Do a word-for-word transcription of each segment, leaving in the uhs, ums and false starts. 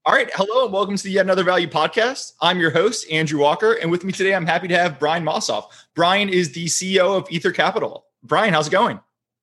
All right. Hello and welcome to the Yet Another Value podcast. I'm your host, Andrew Walker. And with me today, I'm happy to have Brian Mossoff. Brian is the C E O of Ether Capital. Brian, how's it going?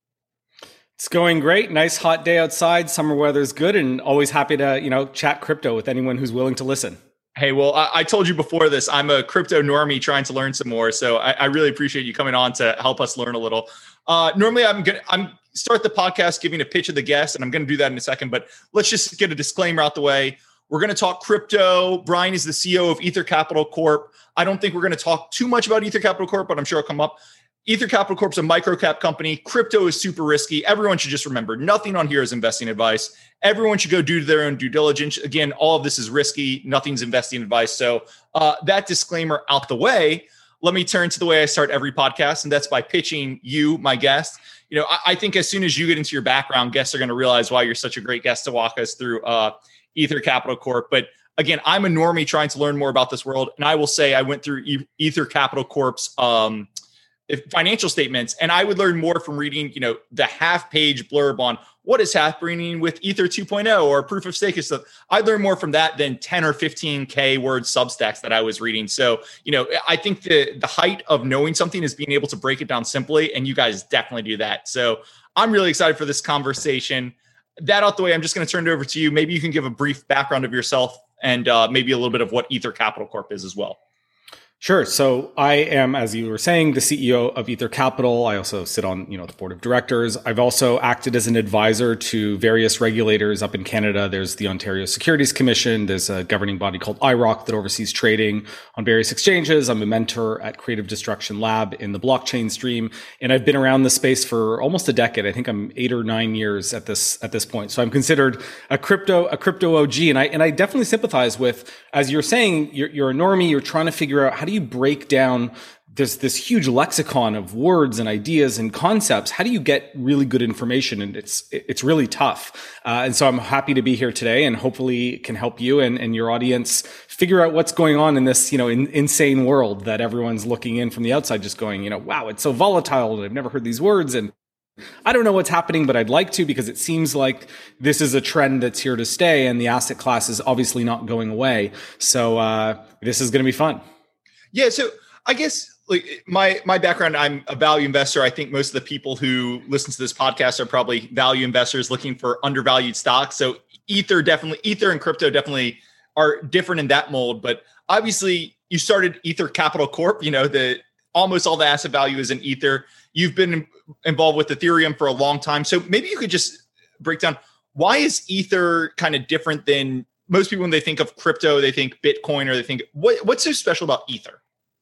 It's going great. Nice hot day outside. Summer weather is good, and always happy to, you know, chat crypto with anyone who's willing to listen. Hey, well, I, I told you before this, I'm a crypto normie trying to learn some more. So I, I really appreciate you coming on to help us learn a little. Uh, normally, I'm going to I'm start the podcast giving a pitch of the guest, and I'm going to do that in a second. But let's just get a disclaimer out the way. We're going to talk crypto. Brian is the C E O of Ether Capital Corp. I don't think we're going to talk too much about Ether Capital Corp, but I'm sure it'll come up. Ether Capital Corp is a micro-cap company. Crypto is super risky. Everyone should just remember, nothing on here is investing advice. Everyone should go do their own due diligence. Again, all of this is risky. Nothing's investing advice. So uh, that disclaimer out the way, let me turn to the way I start every podcast, and that's by pitching you, my guest. You know, I, I think as soon as you get into your background, guests are going to realize why you're such a great guest to walk us through uh, Ether Capital Corp. But again, I'm a normie trying to learn more about this world. And I will say I went through e- Ether Capital Corp's um, financial statements, and I would learn more from reading, you know, the half page blurb on what is happening with Ether two point oh or proof of stake and stuff. I learned more from that than ten or fifteen K word Substacks that I was reading. So, you know, I think the, the height of knowing something is being able to break it down simply. And you guys definitely do that. So I'm really excited for this conversation. That out the way, I'm just going to turn it over to you. Maybe you can give a brief background of yourself and uh, maybe a little bit of what Ether Capital Corp is as well. Sure. So I am, as you were saying, the C E O of Ether Capital. I also sit on, you know, the board of directors. I've also acted as an advisor to various regulators up in Canada. There's the Ontario Securities Commission. There's a governing body called I R O C that oversees trading on various exchanges. I'm a mentor at Creative Destruction Lab in the blockchain stream, and I've been around the space for almost a decade. I think I'm eight or nine years at this at this point. So I'm considered a crypto a crypto O G, and I and I definitely sympathize with, as you're saying, you're, you're a normie. You're trying to figure out how do you break down this this huge lexicon of words and ideas and concepts. How do you get really good information? And it's it's really tough. Uh, and so I'm happy to be here today, and hopefully can help you and, and your audience figure out what's going on in this, you know, in, insane world that everyone's looking in from the outside, just going, you know, wow, it's so volatile, and I've never heard these words, and I don't know what's happening, but I'd like to, because it seems like this is a trend that's here to stay, and the asset class is obviously not going away. So uh, this is going to be fun. Yeah. So I guess like my, my background, I'm a value investor. I think most of the people who listen to this podcast are probably value investors looking for undervalued stocks. So Ether definitely, Ether and crypto definitely are different in that mold, but obviously you started Ether Capital Corp, you know, the almost all the asset value is in Ether. You've been involved with Ethereum for a long time. So maybe you could just break down, why is Ether kind of different than most people when they think of crypto, they think Bitcoin, or they think, what, what's so special about Ether?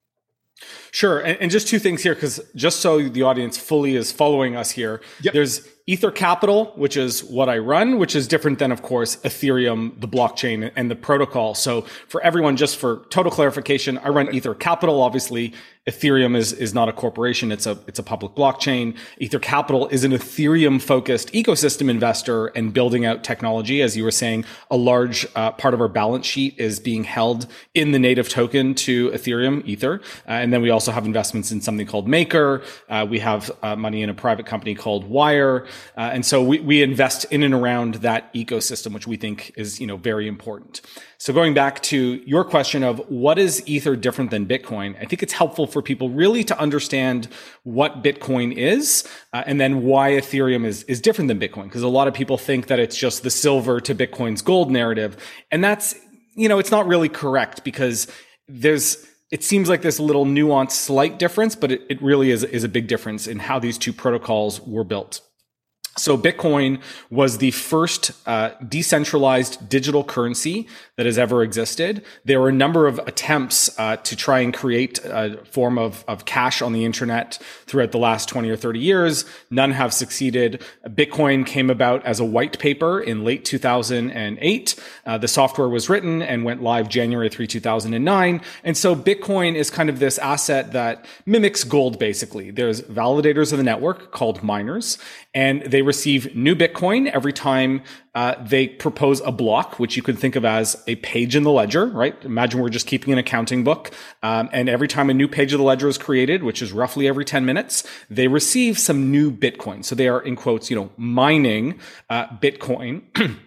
Sure. And, and just two things here, because just so the audience fully is following us here, yep. There's Ether Capital, which is what I run, which is different than, of course, Ethereum, the blockchain, and the protocol. So for everyone, just for total clarification, I run Ether Capital. Obviously, Ethereum is, is not a corporation. It's a, it's a public blockchain. Ether Capital is an Ethereum focused ecosystem investor and building out technology. As you were saying, a large uh, part of our balance sheet is being held in the native token to Ethereum, Ether. Uh, and then we also have investments in something called Maker. Uh, we have uh, money in a private company called Wire. Uh, and so we, we invest in and around that ecosystem, which we think is, you know, very important. So going back to your question of what is Ether different than Bitcoin, I think it's helpful for people really to understand what Bitcoin is, uh, and then why Ethereum is, is different than Bitcoin. Because a lot of people think that it's just the silver to Bitcoin's gold narrative. And that's, you know, it's not really correct, because there's, it seems like there's a little nuanced, slight difference, but it, it really is, is a big difference in how these two protocols were built. So Bitcoin was the first uh, decentralized digital currency that has ever existed. There were a number of attempts uh, to try and create a form of, of cash on the internet throughout the last twenty or thirty years. None have succeeded. Bitcoin came about as a white paper in late two thousand eight. Uh, the software was written and went live January third, two thousand nine. And so Bitcoin is kind of this asset that mimics gold, basically. There's validators of the network called miners, and they receive new Bitcoin every time uh, they propose a block, which you could think of as a page in the ledger, right? Imagine we're just keeping an accounting book. Um, and every time a new page of the ledger is created, which is roughly every ten minutes, they receive some new Bitcoin. So they are, in quotes, you know, mining uh, Bitcoin.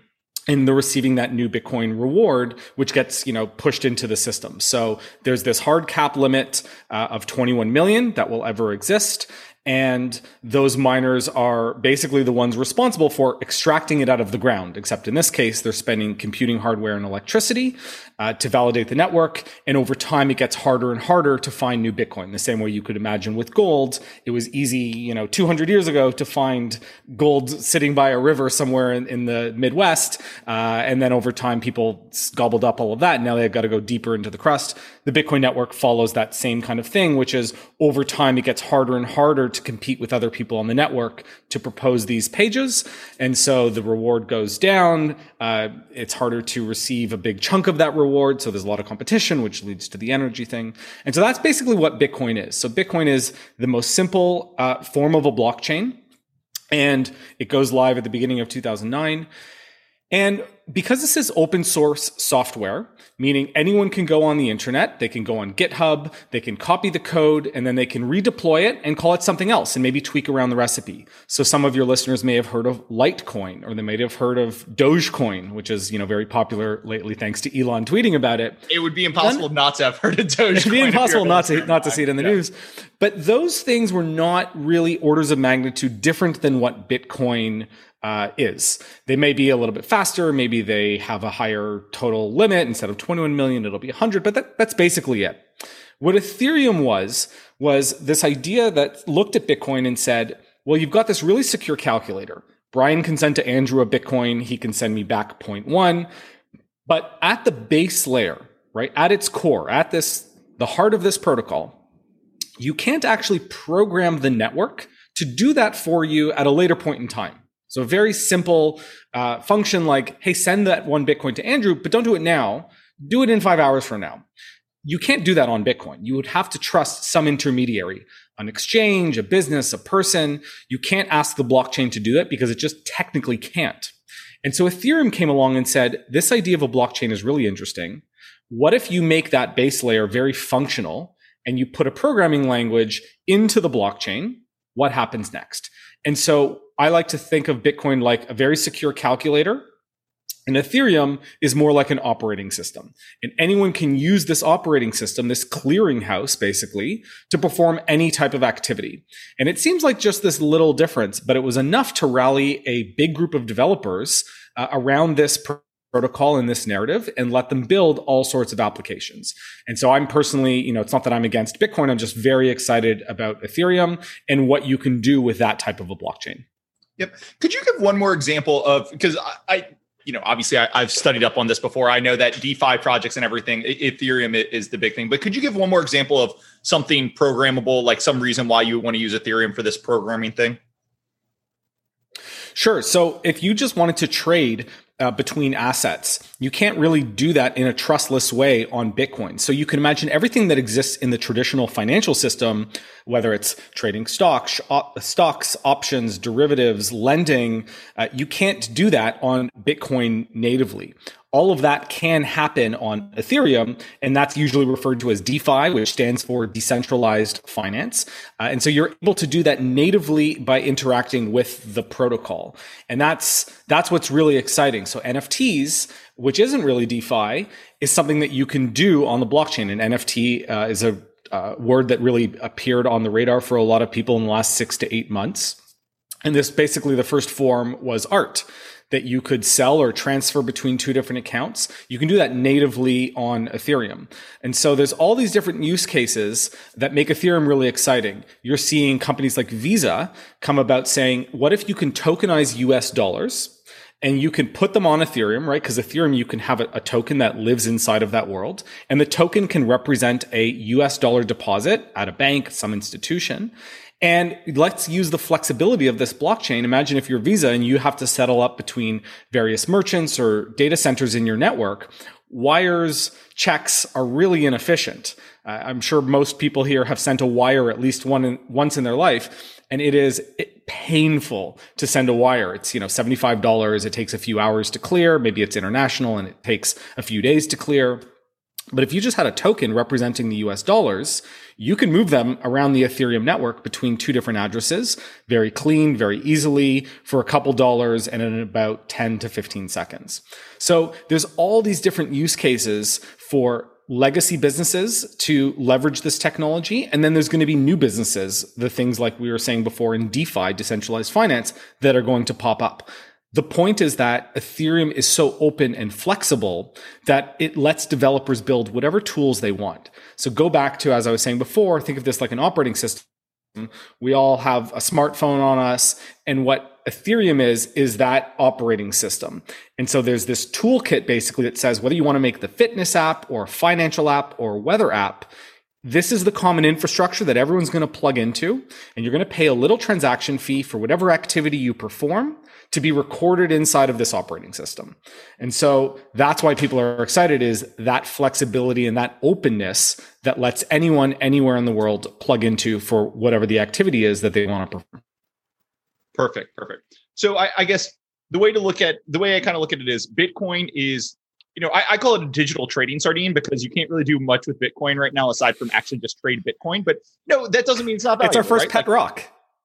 and they're receiving that new Bitcoin reward, which gets, you know, pushed into the system. So there's this hard cap limit uh, of twenty-one million that will ever exist. And those miners are basically the ones responsible for extracting it out of the ground, except in this case, they're spending computing hardware and electricity uh, to validate the network. And over time, it gets harder and harder to find new Bitcoin. The same way you could imagine with gold, it was easy, you know, two hundred years ago to find gold sitting by a river somewhere in, in the Midwest. Uh, and then over time, people gobbled up all of that. Now they've got to go deeper into the crust. The Bitcoin network follows that same kind of thing, which is over time, it gets harder and harder to compete with other people on the network to propose these pages. And so the reward goes down. Uh, it's harder to receive a big chunk of that reward. So there's a lot of competition, which leads to the energy thing. And so that's basically what Bitcoin is. So Bitcoin is the most simple uh, form of a blockchain. And it goes live at the beginning of two thousand nine. And because this is open source software, meaning anyone can go on the internet, they can go on GitHub, they can copy the code, and then they can redeploy it and call it something else and maybe tweak around the recipe. So some of your listeners may have heard of Litecoin, or they may have heard of Dogecoin, which is, you know, very popular lately thanks to Elon tweeting about it. It would be impossible then, not to have heard of Dogecoin. It'd be impossible not to, not to see it in the yeah. news. But those things were not really orders of magnitude different than what Bitcoin Uh, is. They may be a little bit faster. Maybe they have a higher total limit. Instead of twenty-one million, it'll be one hundred. But that, that's basically it. What Ethereum was, was this idea that looked at Bitcoin and said, well, you've got this really secure calculator. Brian can send to Andrew a Bitcoin. He can send me back zero point one. But at the base layer, right, at its core, at this, the heart of this protocol, you can't actually program the network to do that for you at a later point in time. So a very simple uh, function like, hey, send that one Bitcoin to Andrew, but don't do it now. Do it in five hours from now. You can't do that on Bitcoin. You would have to trust some intermediary, an exchange, a business, a person. You can't ask the blockchain to do that because it just technically can't. And so Ethereum came along and said, this idea of a blockchain is really interesting. What if you make that base layer very functional and you put a programming language into the blockchain? What happens next? And so I like to think of Bitcoin like a very secure calculator, and Ethereum is more like an operating system. And anyone can use this operating system, this clearinghouse, basically, to perform any type of activity. And it seems like just this little difference, but it was enough to rally a big group of developers uh, around this pr- protocol and this narrative and let them build all sorts of applications. And so I'm personally, you know, it's not that I'm against Bitcoin. I'm just very excited about Ethereum and what you can do with that type of a blockchain. Yep. Could you give one more example of, because I, I you know, obviously I, I've studied up on this before. I know that DeFi projects and everything, Ethereum is the big thing, but could you give one more example of something programmable, like some reason why you want to use Ethereum for this programming thing? Sure. So if you just wanted to trade Uh, between assets, you can't really do that in a trustless way on Bitcoin. So you can imagine everything that exists in the traditional financial system, whether it's trading stocks, op- stocks, options, derivatives, lending, uh, you can't do that on Bitcoin natively. All of that can happen on Ethereum, and that's usually referred to as DeFi, which stands for decentralized finance. Uh, and so you're able to do that natively by interacting with the protocol. And that's that's what's really exciting. So N F Ts, which isn't really DeFi, is something that you can do on the blockchain. And N F T uh, is a uh, word that really appeared on the radar for a lot of people in the last six to eight months. And this basically, the first form was art that you could sell or transfer between two different accounts. You can do that natively on Ethereum. And so there's all these different use cases that make Ethereum really exciting. You're seeing companies like Visa come about saying, what if you can tokenize U S dollars and you can put them on Ethereum, right? Because Ethereum, you can have a, a token that lives inside of that world. And the token can represent a U S dollar deposit at a bank, some institution. And let's use the flexibility of this blockchain. Imagine if you're Visa and you have to settle up between various merchants or data centers in your network. Wires, checks are really inefficient. Uh, I'm sure most people here have sent a wire at least one in, once in their life, and it is painful to send a wire. It's, you know, seventy-five dollars. It takes a few hours to clear. Maybe it's international and it takes a few days to clear. But if you just had a token representing the U S dollars, you can move them around the Ethereum network between two different addresses, very clean, very easily, for a couple dollars and in about ten to fifteen seconds. So there's all these different use cases for legacy businesses to leverage this technology. And then there's going to be new businesses, the things like we were saying before in DeFi, decentralized finance, that are going to pop up. The point is that Ethereum is so open and flexible that it lets developers build whatever tools they want. So go back to, as I was saying before, think of this like an operating system. We all have a smartphone on us, and what Ethereum is, is that operating system. And so there's this toolkit basically that says whether you want to make the fitness app or a financial app or weather app, this is the common infrastructure that everyone's going to plug into, and you're going to pay a little transaction fee for whatever activity you perform to be recorded inside of this operating system. And so that's why people are excited, is that flexibility and that openness that lets anyone anywhere in the world plug into for whatever the activity is that they want to perform. Perfect. Perfect. So I, I guess the way to look at the way I kind of look at it is Bitcoin is, you know, I, I call it a digital trading sardine because you can't really do much with Bitcoin right now aside from actually just trade Bitcoin. But no, that doesn't mean it's not valuable. It's our first right? pet like, rock.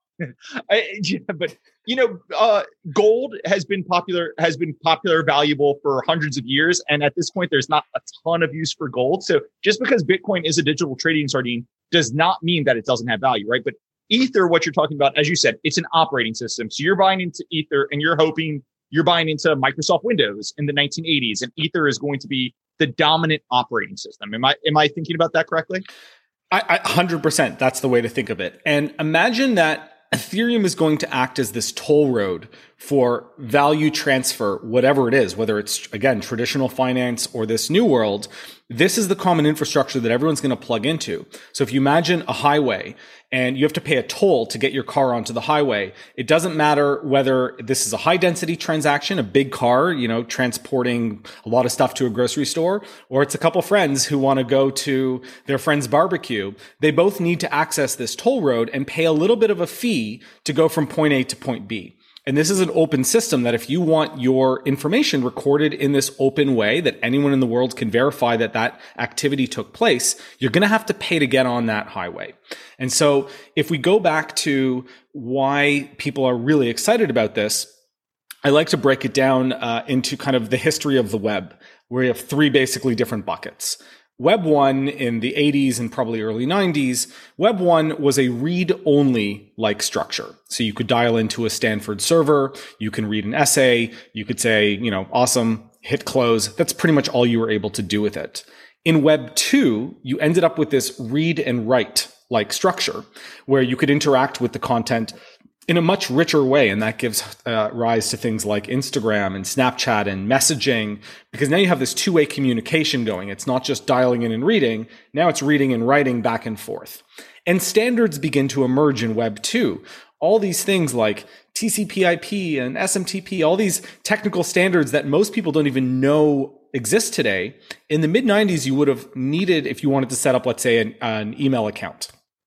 I, yeah, but you know, uh, gold has been popular, has been popular, valuable for hundreds of years, and at this point, there's not a ton of use for gold. So just because Bitcoin is a digital trading sardine does not mean that it doesn't have value, right? But Ether, what you're talking about, as you said, it's an operating system. So you're buying into Ether, and you're hoping you're buying into Microsoft Windows in the nineteen eighties, and Ether is going to be the dominant operating system. Am I am I thinking about that correctly? I, I one hundred percent. That's the way to think of it. And imagine that Ethereum is going to act as this toll road for value transfer, whatever it is, whether it's, again, traditional finance or this new world. This is the common infrastructure that everyone's going to plug into. So if you imagine a highway and you have to pay a toll to get your car onto the highway, it doesn't matter whether this is a high density transaction, a big car, you know, transporting a lot of stuff to a grocery store, or it's a couple friends who want to go to their friend's barbecue. They both need to access this toll road and pay a little bit of a fee to go from point A to point B. And this is an open system that if you want your information recorded in this open way that anyone in the world can verify that that activity took place, you're going to have to pay to get on that highway. And so if we go back to why people are really excited about this, I like to break it down uh, into kind of the history of the web, where you have three basically different buckets. Web one in the eighties and probably early nineties, Web one was a read-only like structure. So you could dial into a Stanford server, you can read an essay, you could say, you know, awesome, hit close. That's pretty much all you were able to do with it. In Web two, you ended up with this read and write like structure where you could interact with the content in a much richer way. And that gives uh, rise to things like Instagram and Snapchat and messaging, because now you have this two-way communication going. It's not just dialing in and reading. Now it's reading and writing back and forth. And standards begin to emerge in Web two. All these things like T C P I P and S M T P, all these technical standards that most people don't even know exist today. In the mid nineties, you would have needed, if you wanted to set up, let's say, an, an email account.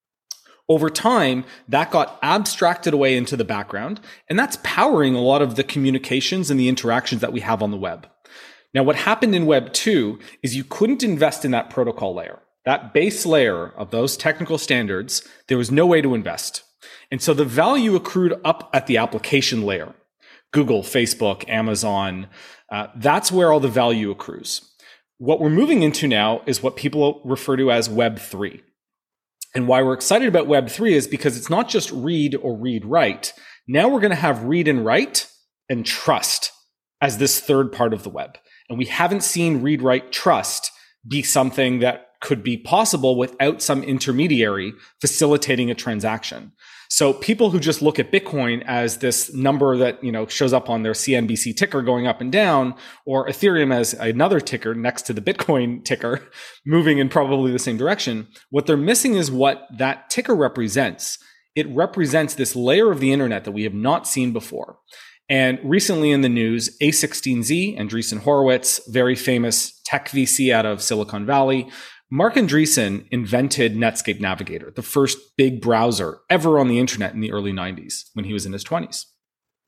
Over time, that got abstracted away into the background, and that's powering a lot of the communications and the interactions that we have on the web. Now, what happened in Web two is you couldn't invest in that protocol layer. That base layer of those technical standards, there was no way to invest. And so the value accrued up at the application layer. Google, Facebook, Amazon, uh, that's where all the value accrues. What we're moving into now is what people refer to as Web three. And why we're excited about Web three is because it's not just read or read write. Now we're going to have read and write and trust as this third part of the web. And we haven't seen read, write, trust be something that could be possible without some intermediary facilitating a transaction. So people who just look at Bitcoin as this number that, you know, shows up on their C N B C ticker going up and down, or Ethereum as another ticker next to the Bitcoin ticker moving in probably the same direction, what they're missing is what that ticker represents. It represents this layer of the internet that we have not seen before. And recently in the news, A sixteen Z, Andreessen Horowitz, very famous tech V C out of Silicon Valley, Marc Andreessen invented Netscape Navigator, the first big browser ever on the internet in the early nineties when he was in his twenties.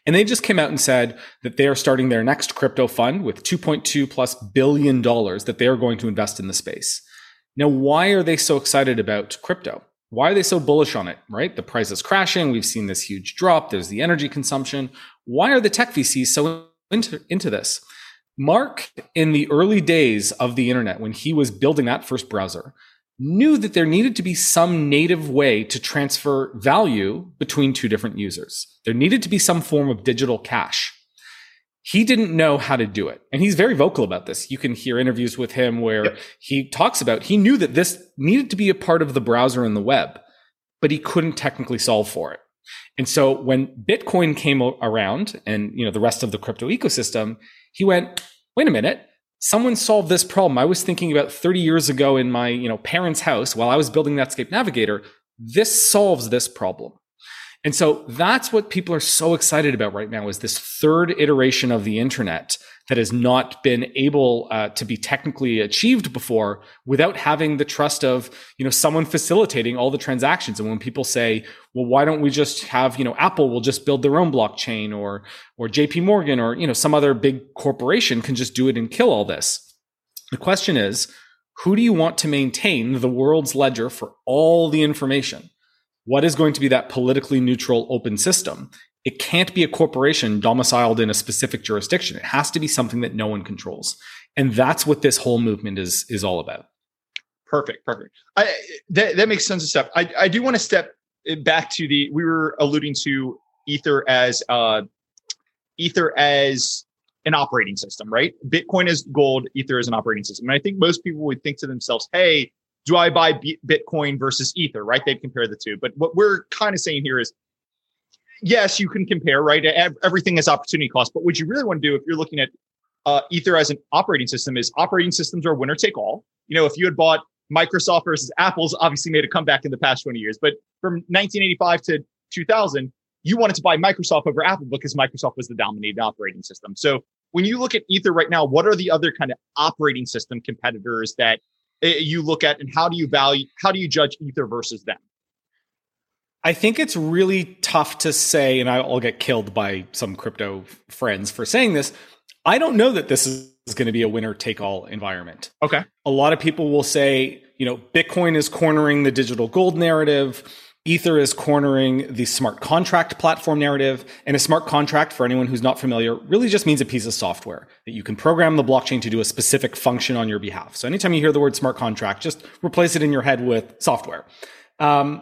And they just came out and said that they are starting their next crypto fund with two point two plus billion dollars that they are going to invest in the space. Now, why are they so excited about crypto? Why are they so bullish on it, right? The price is crashing. We've seen this huge drop. There's the energy consumption. Why are the tech V Cs so into, into this? Mark, in the early days of the internet, when he was building that first browser, knew that there needed to be some native way to transfer value between two different users. There needed to be some form of digital cash. He didn't know how to do it. And he's very vocal about this. You can hear interviews with him where yep. he talks about, he knew that this needed to be a part of the browser and the web, but he couldn't technically solve for it. And so when Bitcoin came around and, you know, the rest of the crypto ecosystem, he went, wait a minute. Someone solved this problem. I was thinking about thirty years ago in my, you know, parents' house while I was building Netscape Navigator. This solves this problem. And so that's what people are so excited about right now, is this third iteration of the internet that has not been able uh, to be technically achieved before without having the trust of, you know, someone facilitating all the transactions. And when people say, well, why don't we just have, you know, Apple will just build their own blockchain, or, or J P Morgan, or, you know, some other big corporation can just do it and kill all this. The question is, who do you want to maintain the world's ledger for all the information? What is going to be that politically neutral open system? It can't be a corporation domiciled in a specific jurisdiction. It has to be something that no one controls. And that's what this whole movement is, is all about. Perfect. Perfect. I, that, that makes sense of stuff. I, I do want to step back to the, we were alluding to Ether as, uh, Ether as an operating system, right? Bitcoin is gold, Ether is an operating system. And I think most people would think to themselves, hey, do I buy B- Bitcoin versus Ether, right? They'd compare the two. But what we're kind of saying here is, yes, you can compare, right? Everything has opportunity cost. But what you really want to do if you're looking at uh, Ether as an operating system is operating systems are winner take all. You know, if you had bought Microsoft versus Apple's obviously made a comeback in the past twenty years. But from nineteen eighty-five to two thousand, you wanted to buy Microsoft over Apple because Microsoft was the dominating operating system. So when you look at Ether right now, what are the other kind of operating system competitors that you look at, and how do you value, how do you judge Ether versus them? I think it's really tough to say, and I'll get killed by some crypto friends for saying this. I don't know that this is going to be a winner take all environment. Okay. A lot of people will say, you know, Bitcoin is cornering the digital gold narrative. Ether is cornering the smart contract platform narrative. And a smart contract, for anyone who's not familiar, really just means a piece of software that you can program the blockchain to do a specific function on your behalf. So anytime you hear the word smart contract, just replace it in your head with software. Um,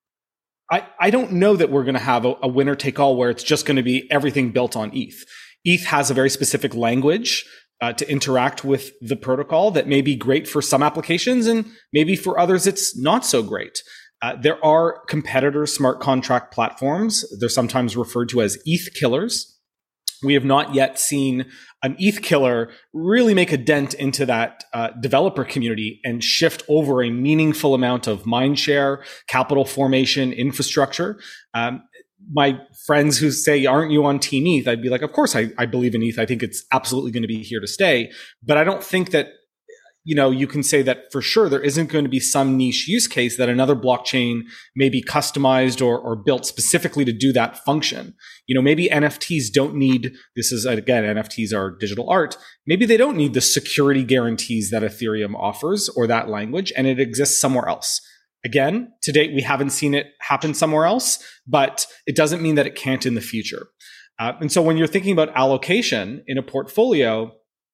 I, I don't know that we're going to have a, a winner take all where it's just going to be everything built on E T H. E T H has a very specific language uh, to interact with the protocol that may be great for some applications, and maybe for others it's not so great. Uh, there are competitor smart contract platforms. They're sometimes referred to as E T H killers. We have not yet seen an E T H killer really make a dent into that uh, developer community and shift over a meaningful amount of mind share, capital formation, infrastructure. Um, my friends who say, aren't you on Team E T H? I'd be like, of course I, I believe in E T H. I think it's absolutely going to be here to stay. But I don't think that, you know, you can say that for sure there isn't going to be some niche use case that another blockchain may be customized or, or built specifically to do that function. You know, maybe N F Ts don't need, this is, again, N F Ts are digital art. Maybe they don't need the security guarantees that Ethereum offers or that language, and it exists somewhere else. Again, to date, we haven't seen it happen somewhere else, but it doesn't mean that it can't in the future. Uh, and so when you're thinking about allocation in a portfolio,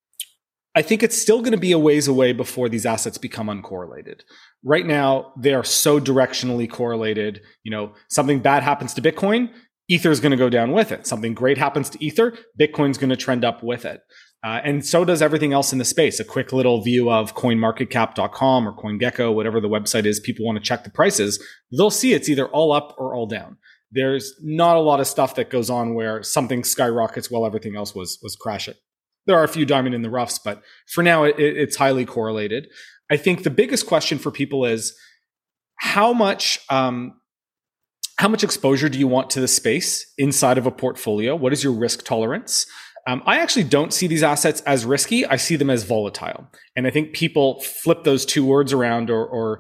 I think it's still going to be a ways away before these assets become uncorrelated. Right now, they are so directionally correlated. You know, something bad happens to Bitcoin, Ether is going to go down with it. Something great happens to Ether, Bitcoin's going to trend up with it. Uh, and so does everything else in the space. A quick little view of coin market cap dot com or CoinGecko, whatever the website is, people want to check the prices. They'll see it's either all up or all down. There's not a lot of stuff that goes on where something skyrockets while everything else was, was crashing. There are a few diamond in the roughs, but for now, it, it's highly correlated. I think the biggest question for people is how much, um, how much exposure do you want to the space inside of a portfolio? What is your risk tolerance? Um, I actually don't see these assets as risky. I see them as volatile. And I think people flip those two words around or, or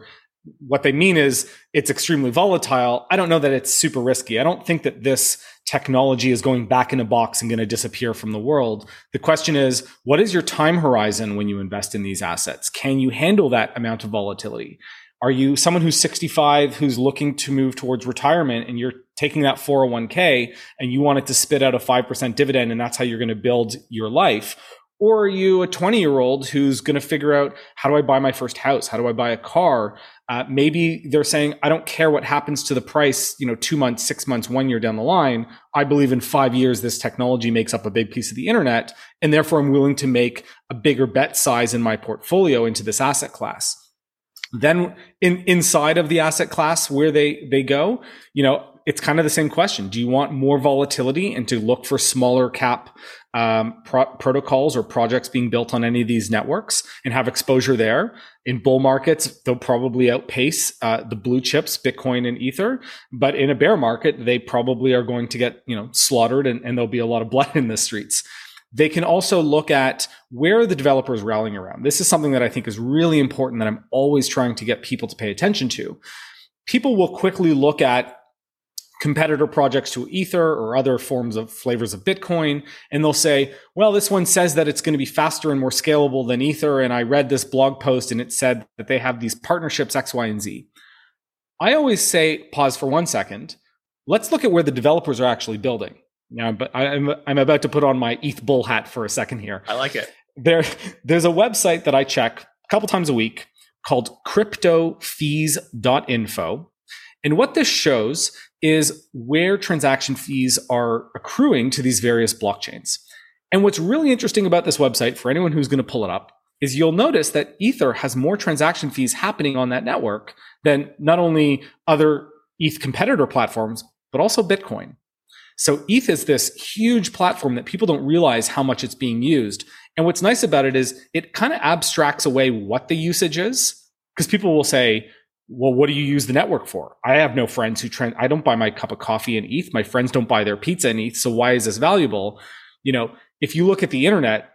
what they mean is it's extremely volatile. I don't know that it's super risky. I don't think that this technology is going back in a box and going to disappear from the world. The question is, what is your time horizon when you invest in these assets? Can you handle that amount of volatility? Are you someone who's sixty-five, who's looking to move towards retirement, and you're taking that four oh one k and you want it to spit out a five percent dividend, and that's how you're going to build your life? Or are you a twenty year old who's going to figure out, how do I buy my first house? How do I buy a car? Uh, maybe they're saying, I don't care what happens to the price, you know, two months, six months, one year down the line. I believe in five years, this technology makes up a big piece of the internet. And therefore I'm willing to make a bigger bet size in my portfolio into this asset class. Then in, inside of the asset class where they, they go, you know, it's kind of the same question. Do you want more volatility and to look for smaller cap um, pro- protocols or projects being built on any of these networks and have exposure there? In bull markets, they'll probably outpace uh, the blue chips, Bitcoin and Ether. But in a bear market, they probably are going to get, you know, slaughtered, and, and there'll be a lot of blood in the streets. They can also look at where are the developers rallying around. This is something that I think is really important that I'm always trying to get people to pay attention to. People will quickly look at competitor projects to Ether or other forms of flavors of Bitcoin, and they'll say, well, this one says that it's going to be faster and more scalable than Ether, and I read this blog post and it said that they have these partnerships X, Y, and Z. I always say, pause for one second. Let's look at where the developers are actually building. Now, but I'm I'm about to put on my E T H bull hat for a second here. I like it. There, there's a website that I check a couple times a week called crypto fees dot info. And what this shows is where transaction fees are accruing to these various blockchains. And what's really interesting about this website, for anyone who's going to pull it up, is you'll notice that Ether has more transaction fees happening on that network than not only other E T H competitor platforms, but also Bitcoin. So E T H is this huge platform that people don't realize how much it's being used. And what's nice about it is it kind of abstracts away what the usage is, because people will say, well, what do you use the network for? I have no friends who trend. I don't buy my cup of coffee in E T H. My friends don't buy their pizza in E T H. So why is this valuable? You know, if you look at the internet,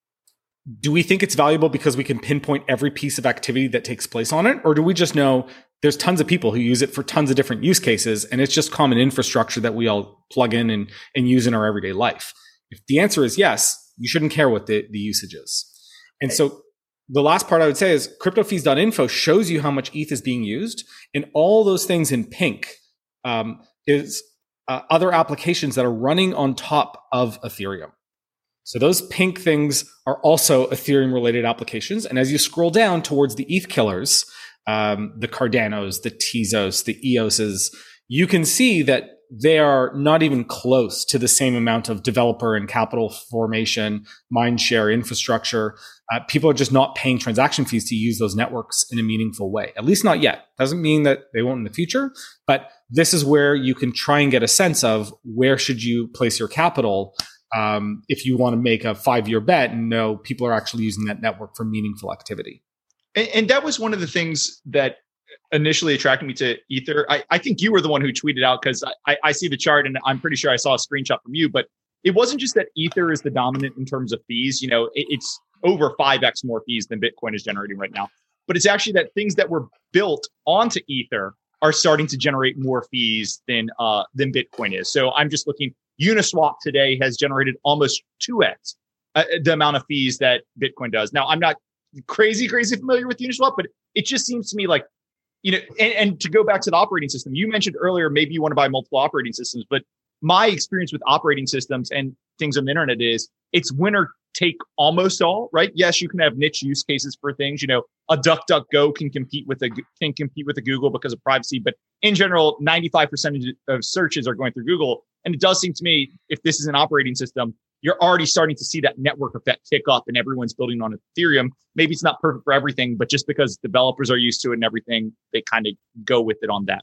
do we think it's valuable because we can pinpoint every piece of activity that takes place on it? Or do we just know there's tons of people who use it for tons of different use cases, and it's just common infrastructure that we all plug in and, and use in our everyday life? If the answer is yes, you shouldn't care what the, the usage is. And so the last part I would say is crypto fees dot info shows you how much E T H is being used, and all those things in pink um, is uh, other applications that are running on top of Ethereum. So those pink things are also Ethereum related applications. And as you scroll down towards the E T H killers, um, the Cardanos, the Tezos, the E O Ss, you can see that they are not even close to the same amount of developer and capital formation, mindshare, infrastructure. Uh, people are just not paying transaction fees to use those networks in a meaningful way, at least not yet. Doesn't mean that they won't in the future, but this is where you can try and get a sense of where should you place your capital um, if you want to make a five-year bet and know people are actually using that network for meaningful activity. And, and that was one of the things that initially attracted me to Ether. I, I think you were the one who tweeted out, because I, I see the chart and I'm pretty sure I saw a screenshot from you, but it wasn't just that Ether is the dominant in terms of fees. You know, it, it's over five X more fees than Bitcoin is generating right now, but it's actually that things that were built onto Ether are starting to generate more fees than, uh, than Bitcoin is. So I'm just looking, Uniswap today has generated almost two X uh, the amount of fees that Bitcoin does. Now, I'm not crazy, crazy familiar with Uniswap, but it just seems to me like, you know, and, and to go back to the operating system, you mentioned earlier, maybe you want to buy multiple operating systems, but my experience with operating systems and things on the internet is it's winner take almost all, right? Yes, you can have niche use cases for things. You know, a DuckDuckGo can compete with a can compete with a Google because of privacy, but in general, ninety-five percent of searches are going through Google. And it does seem to me, if this is an operating system, you're already starting to see that network effect tick up, and everyone's building on Ethereum. Maybe it's not perfect for everything, but just because developers are used to it and everything, they kind of go with it on that.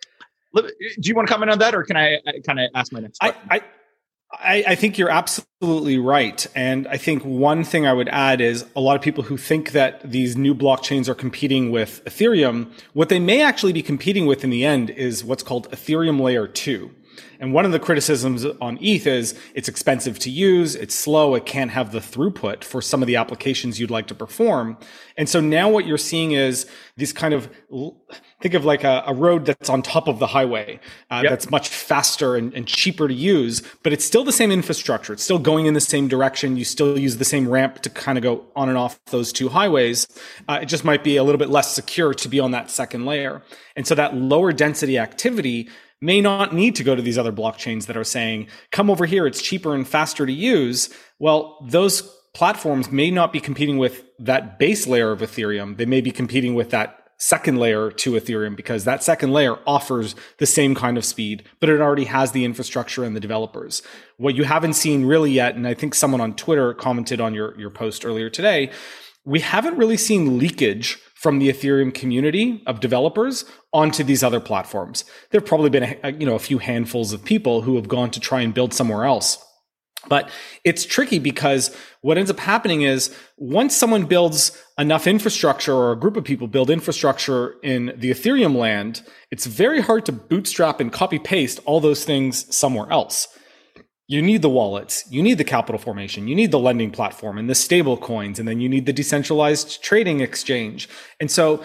Do you want to comment on that, or can I kind of ask my next question? I, I, I think you're absolutely right. And I think one thing I would add is a lot of people who think that these new blockchains are competing with Ethereum, what they may actually be competing with in the end is what's called Ethereum layer two. And one of the criticisms on E T H is it's expensive to use, it's slow, it can't have the throughput for some of the applications you'd like to perform. And so now what you're seeing is these kind of, think of like a, a road that's on top of the highway, uh, yep. that's much faster and, and cheaper to use, but it's still the same infrastructure. It's still going in the same direction. You still use the same ramp to kind of go on and off those two highways. Uh, it just might be a little bit less secure to be on that second layer. And so that lower density activity may not need to go to these other blockchains that are saying, come over here, it's cheaper and faster to use. Well, those platforms may not be competing with that base layer of Ethereum. They may be competing with that second layer to Ethereum because that second layer offers the same kind of speed, but it already has the infrastructure and the developers. What you haven't seen really yet, and I think someone on Twitter commented on your, your post earlier today, we haven't really seen leakage from the Ethereum community of developers onto these other platforms. There have probably been a, you know, a few handfuls of people who have gone to try and build somewhere else. But it's tricky because what ends up happening is once someone builds enough infrastructure or a group of people build infrastructure in the Ethereum land, it's very hard to bootstrap and copy paste all those things somewhere else. You need the wallets, you need the capital formation, you need the lending platform and the stable coins, and then you need the decentralized trading exchange. And so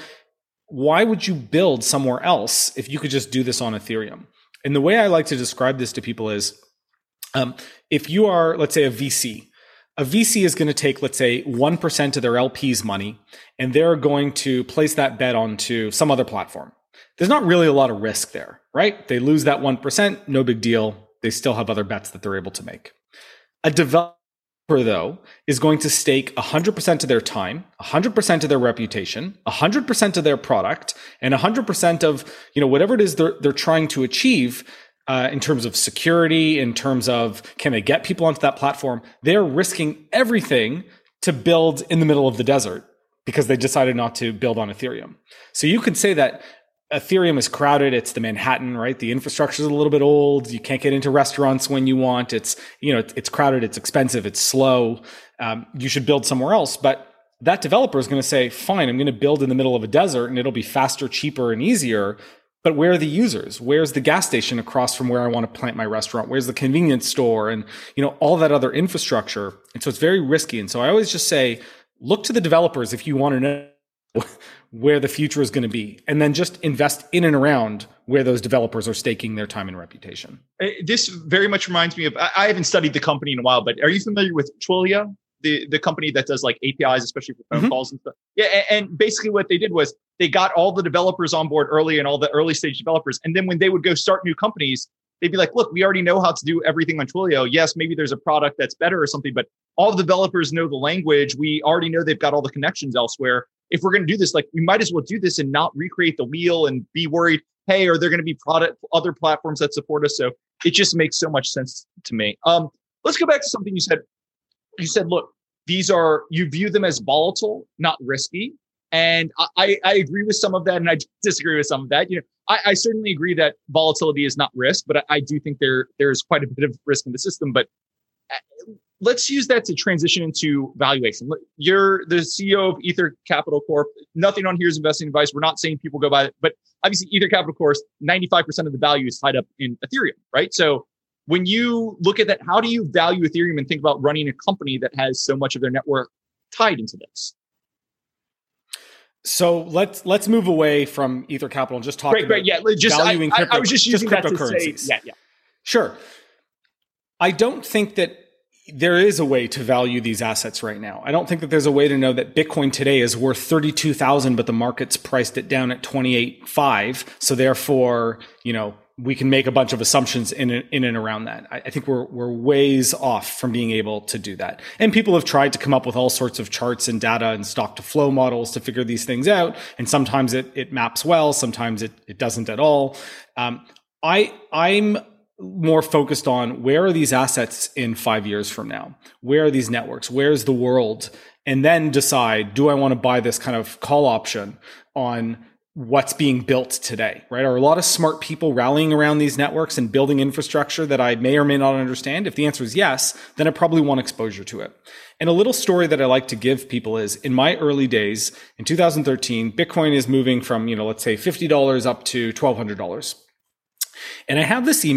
why would you build somewhere else if you could just do this on Ethereum? And the way I like to describe this to people is, um, if you are, let's say, a V C, a V C is going to take, let's say, one percent of their L P's money, and they're going to place that bet onto some other platform. There's not really a lot of risk there, right? They lose that one percent, no big deal. They still have other bets that they're able to make. A developer, though, is going to stake one hundred percent of their time, one hundred percent of their reputation, one hundred percent of their product, and one hundred percent of, you know, whatever it is they're, they're trying to achieve uh, in terms of security, in terms of can they get people onto that platform. They're risking everything to build in the middle of the desert because they decided not to build on Ethereum. So you could say that Ethereum is crowded. It's the Manhattan, right? The infrastructure is a little bit old. You can't get into restaurants when you want. It's, you know, it's crowded. It's expensive. It's slow. Um, you should build somewhere else. But that developer is going to say, fine, I'm going to build in the middle of a desert and it'll be faster, cheaper, and easier. But where are the users? Where's the gas station across from where I want to plant my restaurant? Where's the convenience store? And, you know, all that other infrastructure. And so it's very risky. And so I always just say, look to the developers if you want to know where the future is going to be, and then just invest in and around where those developers are staking their time and reputation. This very much reminds me of, I haven't studied the company in a while, but are you familiar with Twilio, the, the company that does like A P Is, especially for phone mm-hmm. calls and stuff? Yeah. And basically what they did was they got all the developers on board early and all the early stage developers. And then when they would go start new companies, they'd be like, look, we already know how to do everything on Twilio. Yes, maybe there's a product that's better or something, but all the developers know the language. We already know they've got all the connections elsewhere. If we're going to do this, like we might as well do this and not recreate the wheel and be worried, hey, are there going to be product other platforms that support us? So it just makes so much sense to me. Um, let's go back to something you said. You said, look, these are, you view them as volatile, not risky. And I, I agree with some of that, and I disagree with some of that. You know, I, I certainly agree that volatility is not risk, but I, I do think there there's quite a bit of risk in the system. But let's use that to transition into valuation. You're the C E O of Ether Capital Corp. Nothing on here is investing advice. We're not saying people go buy it, but obviously Ether Capital Corp, ninety-five percent of the value is tied up in Ethereum, right? So when you look at that, how do you value Ethereum and think about running a company that has so much of their network tied into this? So let's let's move away from Ether Capital and just talk great, about great, yeah. just, valuing I, crypto, I was just using just that cryptocurrencies. To say, yeah, yeah. Sure. I don't think that there is a way to value these assets right now. I don't think that there's a way to know that Bitcoin today is worth thirty-two thousand, but the market's priced it down at twenty-eight thousand five hundred. So therefore, you know, we can make a bunch of assumptions in in and around that. I, I think we're we're ways off from being able to do that. And people have tried to come up with all sorts of charts and data and stock to flow models to figure these things out. And sometimes it it maps well, sometimes it it doesn't at all. Um, I I'm more focused on where are these assets in five years from now? Where are these networks? Where's the world? And then decide, do I want to buy this kind of call option on what's being built today, right? Are a lot of smart people rallying around these networks and building infrastructure that I may or may not understand? If the answer is yes, then I probably want exposure to it. And a little story that I like to give people is in my early days, in two thousand thirteen, Bitcoin is moving from, you know, let's say fifty dollars up to twelve hundred dollars. And I have this email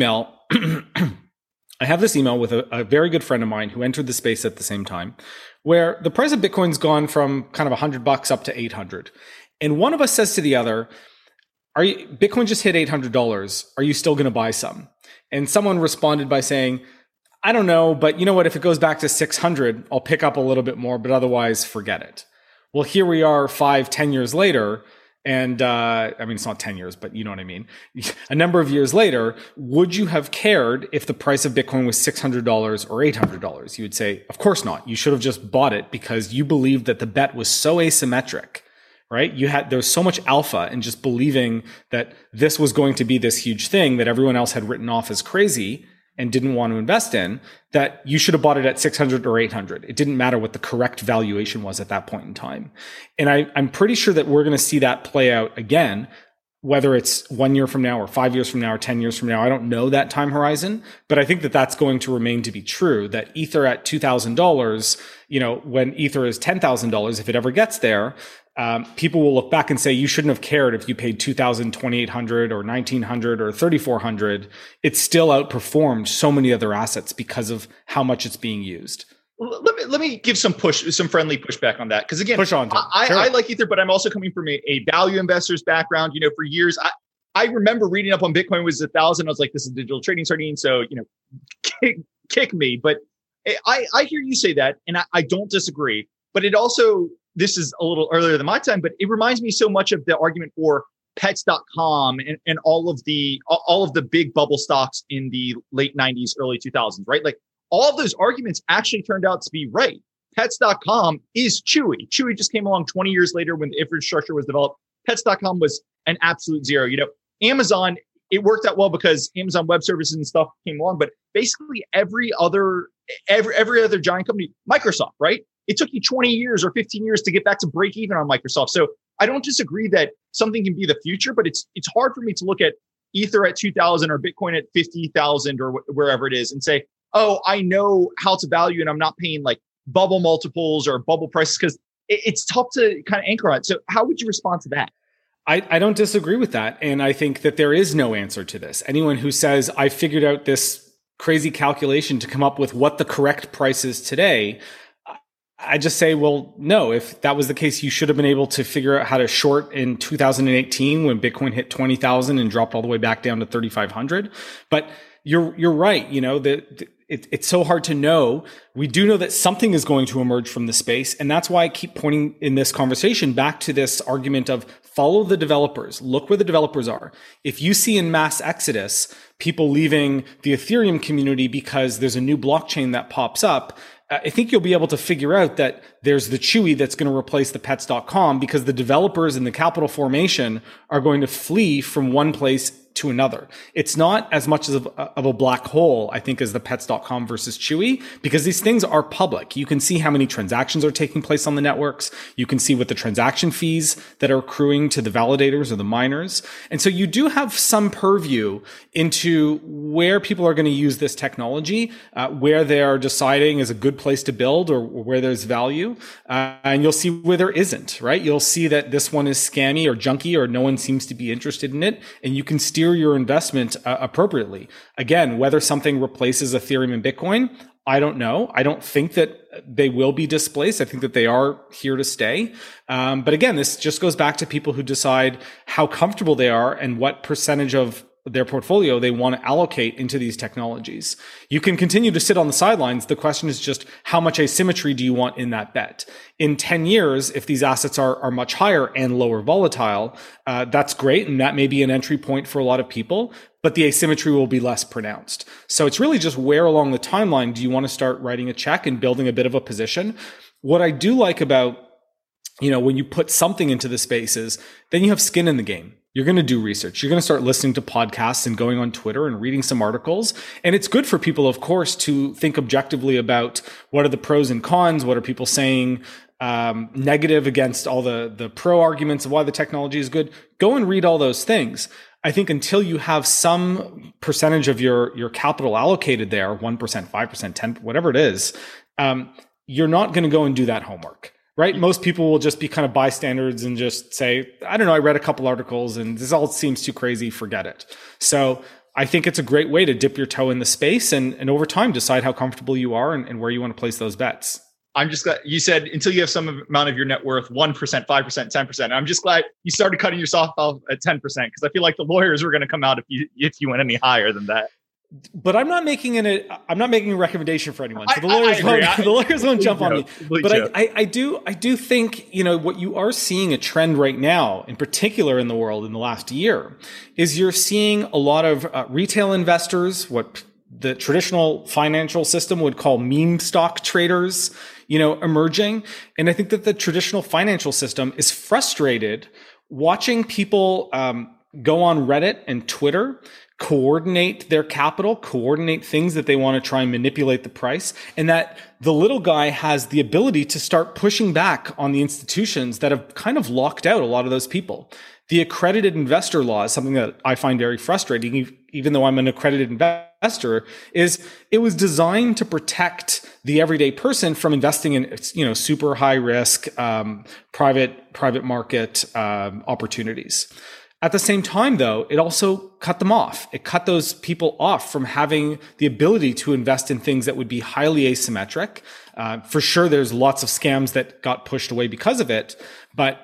I have this email with a, a very good friend of mine who entered the space at the same time, where the price of Bitcoin's gone from kind of one hundred bucks up to eight hundred. And one of us says to the other, "Are you, Bitcoin just hit eight hundred dollars. Are you still going to buy some?" And someone responded by saying, "I don't know, but you know what? If it goes back to six hundred, I'll pick up a little bit more, but otherwise forget it." Well, here we are five, ten years later. And uh, I mean, it's not ten years, but you know what I mean. A number of years later, would you have cared if the price of Bitcoin was six hundred dollars or eight hundred dollars? You would say, of course not. You should have just bought it because you believed that the bet was so asymmetric, right? You had, there was so much alpha in just believing that this was going to be this huge thing that everyone else had written off as crazy and didn't want to invest in, that you should have bought it at six hundred or eight hundred. It didn't matter what the correct valuation was at that point in time. And I, I'm pretty sure that we're going to see that play out again, whether it's one year from now or five years from now or ten years from now. I don't know that time horizon, but I think that that's going to remain to be true, that Ether at two thousand dollars, you know, when Ether is ten thousand dollars, if it ever gets there, Um, people will look back and say, you shouldn't have cared if you paid two thousand, twenty-eight hundred or nineteen hundred or thirty-four hundred. It still outperformed so many other assets because of how much it's being used. Let me, let me give some push, some friendly pushback on that. Cause again, push on I, sure. I like Ether, but I'm also coming from a, a value investor's background. You know, for years, I, I remember reading up on Bitcoin was a thousand. I was like, this is digital trading sardine. So, you know, kick, kick me. But I, I hear you say that, and I, I don't disagree, but it also, this is a little earlier than my time, but it reminds me so much of the argument for pets dot com and, and all of the all of the big bubble stocks in the late nineties, early two thousands, right? Like all of those arguments actually turned out to be right. pets dot com is Chewy. Chewy just came along twenty years later when the infrastructure was developed. pets dot com was an absolute zero. You know, Amazon, it worked out well because Amazon Web Services and stuff came along, but basically every other every every other giant company, Microsoft, right? It took you twenty years or fifteen years to get back to break even on Microsoft. So I don't disagree that something can be the future, but it's it's hard for me to look at Ether at two thousand or Bitcoin at fifty thousand or wh- wherever it is and say, oh, I know how to value and I'm not paying like bubble multiples or bubble prices, because it, it's tough to kind of anchor on it. So how would you respond to that? I, I don't disagree with that. And I think that there is no answer to this. Anyone who says, I figured out this crazy calculation to come up with what the correct price is today, I just say, well, no, if that was the case, you should have been able to figure out how to short in two thousand eighteen when Bitcoin hit twenty thousand and dropped all the way back down to thirty-five hundred. But you're, you're right. You know, the, it, it's so hard to know. We do know that something is going to emerge from the space. And that's why I keep pointing in this conversation back to this argument of follow the developers, look where the developers are. If you see in mass exodus, people leaving the Ethereum community because there's a new blockchain that pops up, I think you'll be able to figure out that there's the Chewy that's going to replace the pets dot com because the developers and the capital formation are going to flee from one place to another. It's not as much of a, of a black hole, I think, as the pets dot com versus Chewy, because these things are public. You can see how many transactions are taking place on the networks. You can see what the transaction fees that are accruing to the validators or the miners. And so you do have some purview into where people are going to use this technology, uh, where they are deciding is a good place to build or, or where there's value. Uh, and you'll see where there isn't, right? You'll see that this one is scammy or junky or no one seems to be interested in it. And you can steer your investment uh, appropriately. Again, whether something replaces Ethereum and Bitcoin, I don't know. I don't think that they will be displaced. I think that they are here to stay. Um, but again, this just goes back to people who decide how comfortable they are and what percentage of their portfolio they want to allocate into these technologies. You can continue to sit on the sidelines. The question is just how much asymmetry do you want in that bet? In ten years, if these assets are, are much higher and lower volatile, uh, that's great. And that may be an entry point for a lot of people, but the asymmetry will be less pronounced. So it's really just where along the timeline do you want to start writing a check and building a bit of a position? What I do like about, you know, when you put something into the spaces, then you have skin in the game. You're going to do research. You're going to start listening to podcasts and going on Twitter and reading some articles. And it's good for people, of course, to think objectively about what are the pros and cons. What are people saying um, negative against all the, the pro arguments of why the technology is good? Go and read all those things. I think until you have some percentage of your, your capital allocated there, one percent, five percent, ten, whatever it is, um, you're not going to go and do that homework. Right? Most people will just be kind of bystanders and just say, I don't know, I read a couple articles and this all seems too crazy, forget it. So I think it's a great way to dip your toe in the space and, and over time decide how comfortable you are and, and where you want to place those bets. I'm just glad you said until you have some amount of your net worth, one percent, five percent, ten percent. I'm just glad you started cutting yourself off at ten percent because I feel like the lawyers were going to come out if you if you went any higher than that. But I'm not making an I'm not making a recommendation for anyone. So the lawyers I, I won't the lawyers won't jump on me. But I, I, I do I do think, you know, what you are seeing a trend right now, in particular in the world in the last year, is you're seeing a lot of uh, retail investors, what the traditional financial system would call meme stock traders, you know, emerging. And I think that the traditional financial system is frustrated watching people um, go on Reddit and Twitter, coordinate their capital, coordinate things that they want to try and manipulate the price, and that the little guy has the ability to start pushing back on the institutions that have kind of locked out a lot of those people. The accredited investor law is something that I find very frustrating, even though I'm an accredited investor, is it was designed to protect the everyday person from investing in, you know, super high risk, um, private, private market, um, opportunities. At the same time, though, it also cut them off. It cut those people off from having the ability to invest in things that would be highly asymmetric. Uh, for sure, there's lots of scams that got pushed away because of it, but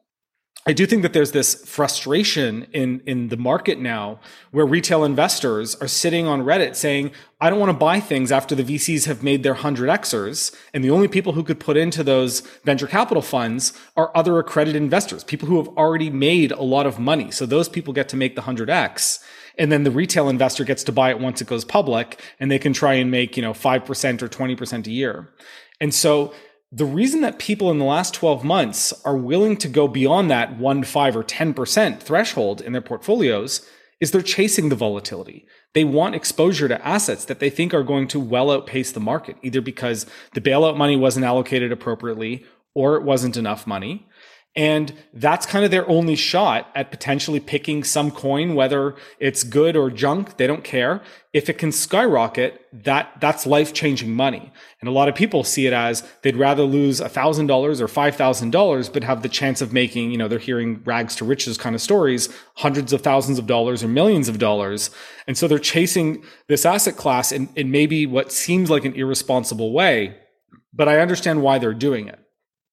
I do think that there's this frustration in, in the market now where retail investors are sitting on Reddit saying, I don't want to buy things after the V Cs have made their one hundred Xers. And the only people who could put into those venture capital funds are other accredited investors, people who have already made a lot of money. So those people get to make the one hundred X. And then the retail investor gets to buy it once it goes public, and they can try and make, you know, five percent or twenty percent a year. And so the reason that people in the last twelve months are willing to go beyond that one, five, or ten percent threshold in their portfolios is they're chasing the volatility. They want exposure to assets that they think are going to well outpace the market, either because the bailout money wasn't allocated appropriately or it wasn't enough money. And that's kind of their only shot at potentially picking some coin, whether it's good or junk, they don't care. If it can skyrocket, that that's life-changing money. And a lot of people see it as they'd rather lose one thousand dollars or five thousand dollars, but have the chance of making, you know, they're hearing rags to riches kind of stories, hundreds of thousands of dollars or millions of dollars. And so they're chasing this asset class in, in maybe what seems like an irresponsible way, but I understand why they're doing it.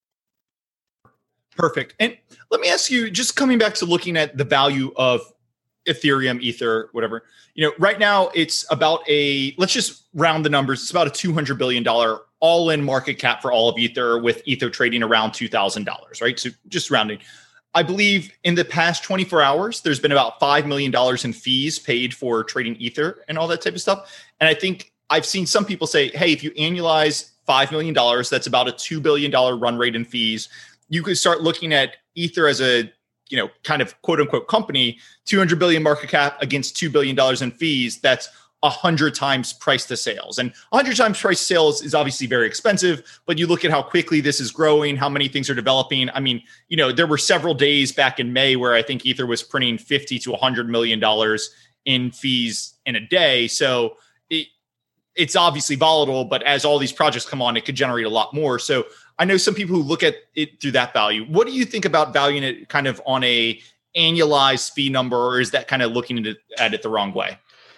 Perfect. And let me ask you, just coming back to looking at the value of Ethereum, Ether, whatever, you know, right now it's about a, let's just round the numbers. It's about a two hundred billion dollars all-in market cap for all of Ether, with Ether trading around two thousand dollars, right? So just rounding. I believe in the past twenty-four hours, there's been about five million dollars in fees paid for trading Ether and all that type of stuff. And I think I've seen some people say, hey, if you annualize five million dollars, that's about a two billion dollars run rate in fees. You could start looking at Ether as a, you know, kind of quote unquote company, two hundred billion market cap against two billion dollars in fees. That's a hundred times price to sales. And a hundred times price to sales is obviously very expensive, but you look at how quickly this is growing, how many things are developing. I mean, you know, there were several days back in May where I think Ether was printing fifty to a hundred million dollars in fees in a day. So it, it's obviously volatile, but as all these projects come on, it could generate a lot more. So I know some people who look at it through that value. What do you think about valuing it kind of on a annualized fee number, or is that kind of looking at it the wrong way?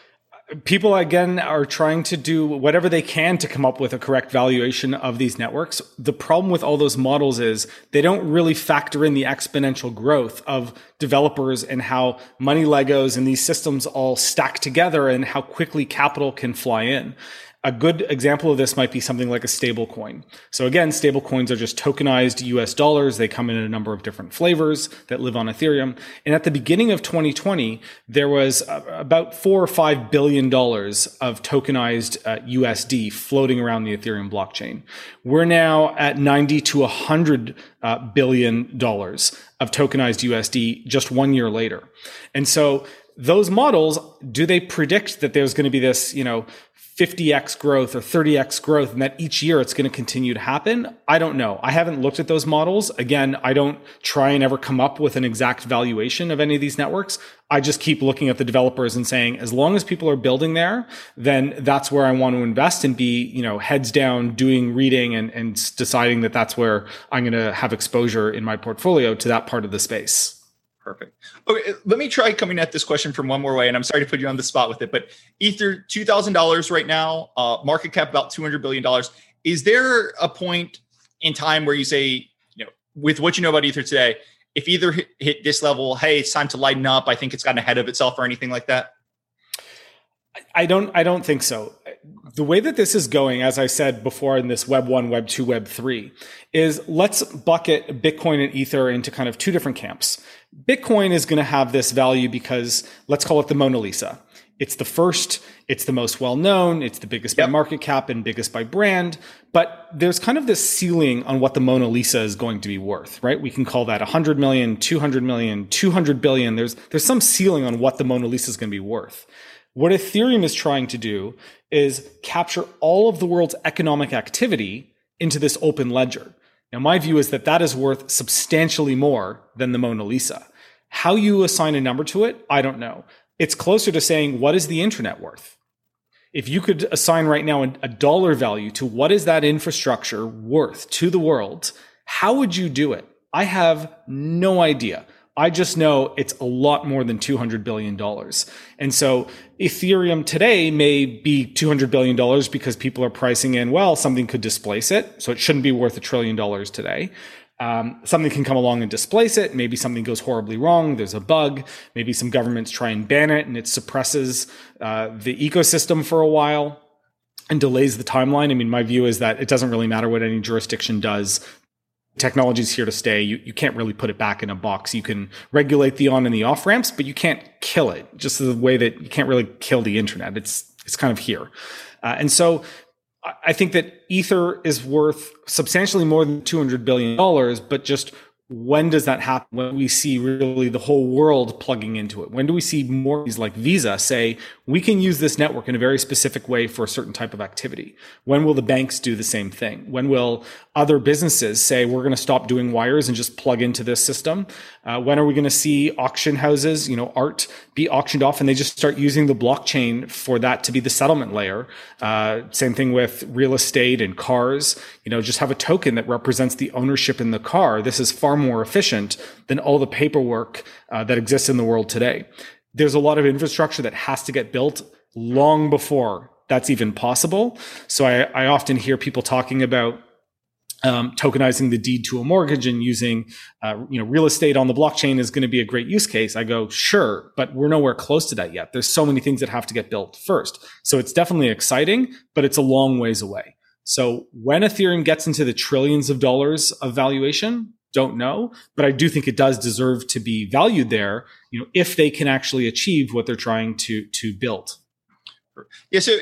People, again, are trying to do whatever they can to come up with a correct valuation of these networks. The problem with all those models is they don't really factor in the exponential growth of developers and how money Legos and these systems all stack together and how quickly capital can fly in. A good example of this might be something like a stable coin. So again, stable coins are just tokenized U S dollars. They come in a number of different flavors that live on Ethereum. And at the beginning of twenty twenty, there was about four or five billion dollars of tokenized uh, U S D floating around the Ethereum blockchain. We're now at ninety to one hundred uh, billion dollars of tokenized U S D just one year later. And so those models, do they predict that there's going to be this, you know, fifty X growth or thirty X growth and that each year it's going to continue to happen? I don't know. I haven't looked at those models. Again, I don't try and ever come up with an exact valuation of any of these networks. I just keep looking at the developers and saying, as long as people are building there, then that's where I want to invest and be, you know, heads down, doing reading and, and deciding that that's where I'm going to have exposure in my portfolio to that part of the space. Perfect. Okay, let me try coming at this question from one more way, and I'm sorry to put you on the spot with it, but Ether, two thousand dollars right now, uh, market cap about two hundred billion dollars. Is there a point in time where you say, you know, with what you know about Ether today, if Ether hit, hit this level, hey, it's time to lighten up, I think it's gotten ahead of itself or anything like that? I don't I don't think so. The way that this is going, as I said before in this Web one, Web two, Web three, is let's bucket Bitcoin and Ether into kind of two different camps. Bitcoin is going to have this value because let's call it the Mona Lisa. It's the first, it's the most well-known, it's the biggest yep. by market cap and biggest by brand, but there's kind of this ceiling on what the Mona Lisa is going to be worth, right? We can call that one hundred million, two hundred million, two hundred billion. There's, there's some ceiling on what the Mona Lisa is going to be worth. What Ethereum is trying to do is capture all of the world's economic activity into this open ledger. Now, my view is that that is worth substantially more than the Mona Lisa. How you assign a number to it, I don't know. It's closer to saying, what is the internet worth? If you could assign right now a dollar value to what is that infrastructure worth to the world, how would you do it? I have no idea. I just know it's a lot more than two hundred billion dollars. And so Ethereum today may be two hundred billion dollars because people are pricing in, well, something could displace it. So it shouldn't be worth a trillion dollars today. Um, something can come along and displace it. Maybe something goes horribly wrong. There's a bug. Maybe some governments try and ban it and it suppresses uh, the ecosystem for a while and delays the timeline. I mean, my view is that it doesn't really matter what any jurisdiction does. Technology is here to stay. You, you can't really put it back in a box. You can regulate the on and the off ramps, but you can't kill it. Just the way that you can't really kill the internet. It's, it's kind of here. Uh, and so I think that Ether is worth substantially more than two hundred billion dollars, but just when does that happen? When we see really the whole world plugging into it? When do we see more of these like Visa say, we can use this network in a very specific way for a certain type of activity? When will the banks do the same thing? When will other businesses say, we're going to stop doing wires and just plug into this system? Uh, when are we going to see auction houses, you know, art be auctioned off and they just start using the blockchain for that to be the settlement layer? Uh, same thing with real estate and cars, you know, just have a token that represents the ownership in the car. This is far more efficient than all the paperwork uh, that exists in the world today. There's a lot of infrastructure that has to get built long before that's even possible. So I, I often hear people talking about um, tokenizing the deed to a mortgage and using, uh, you know, real estate on the blockchain is going to be a great use case. I go, sure, but we're nowhere close to that yet. There's so many things that have to get built first. So it's definitely exciting, but it's a long ways away. So when Ethereum gets into the trillions of dollars of valuation, don't know, but I do think it does deserve to be valued there, you know, if they can actually achieve what they're trying to to build. Yeah, so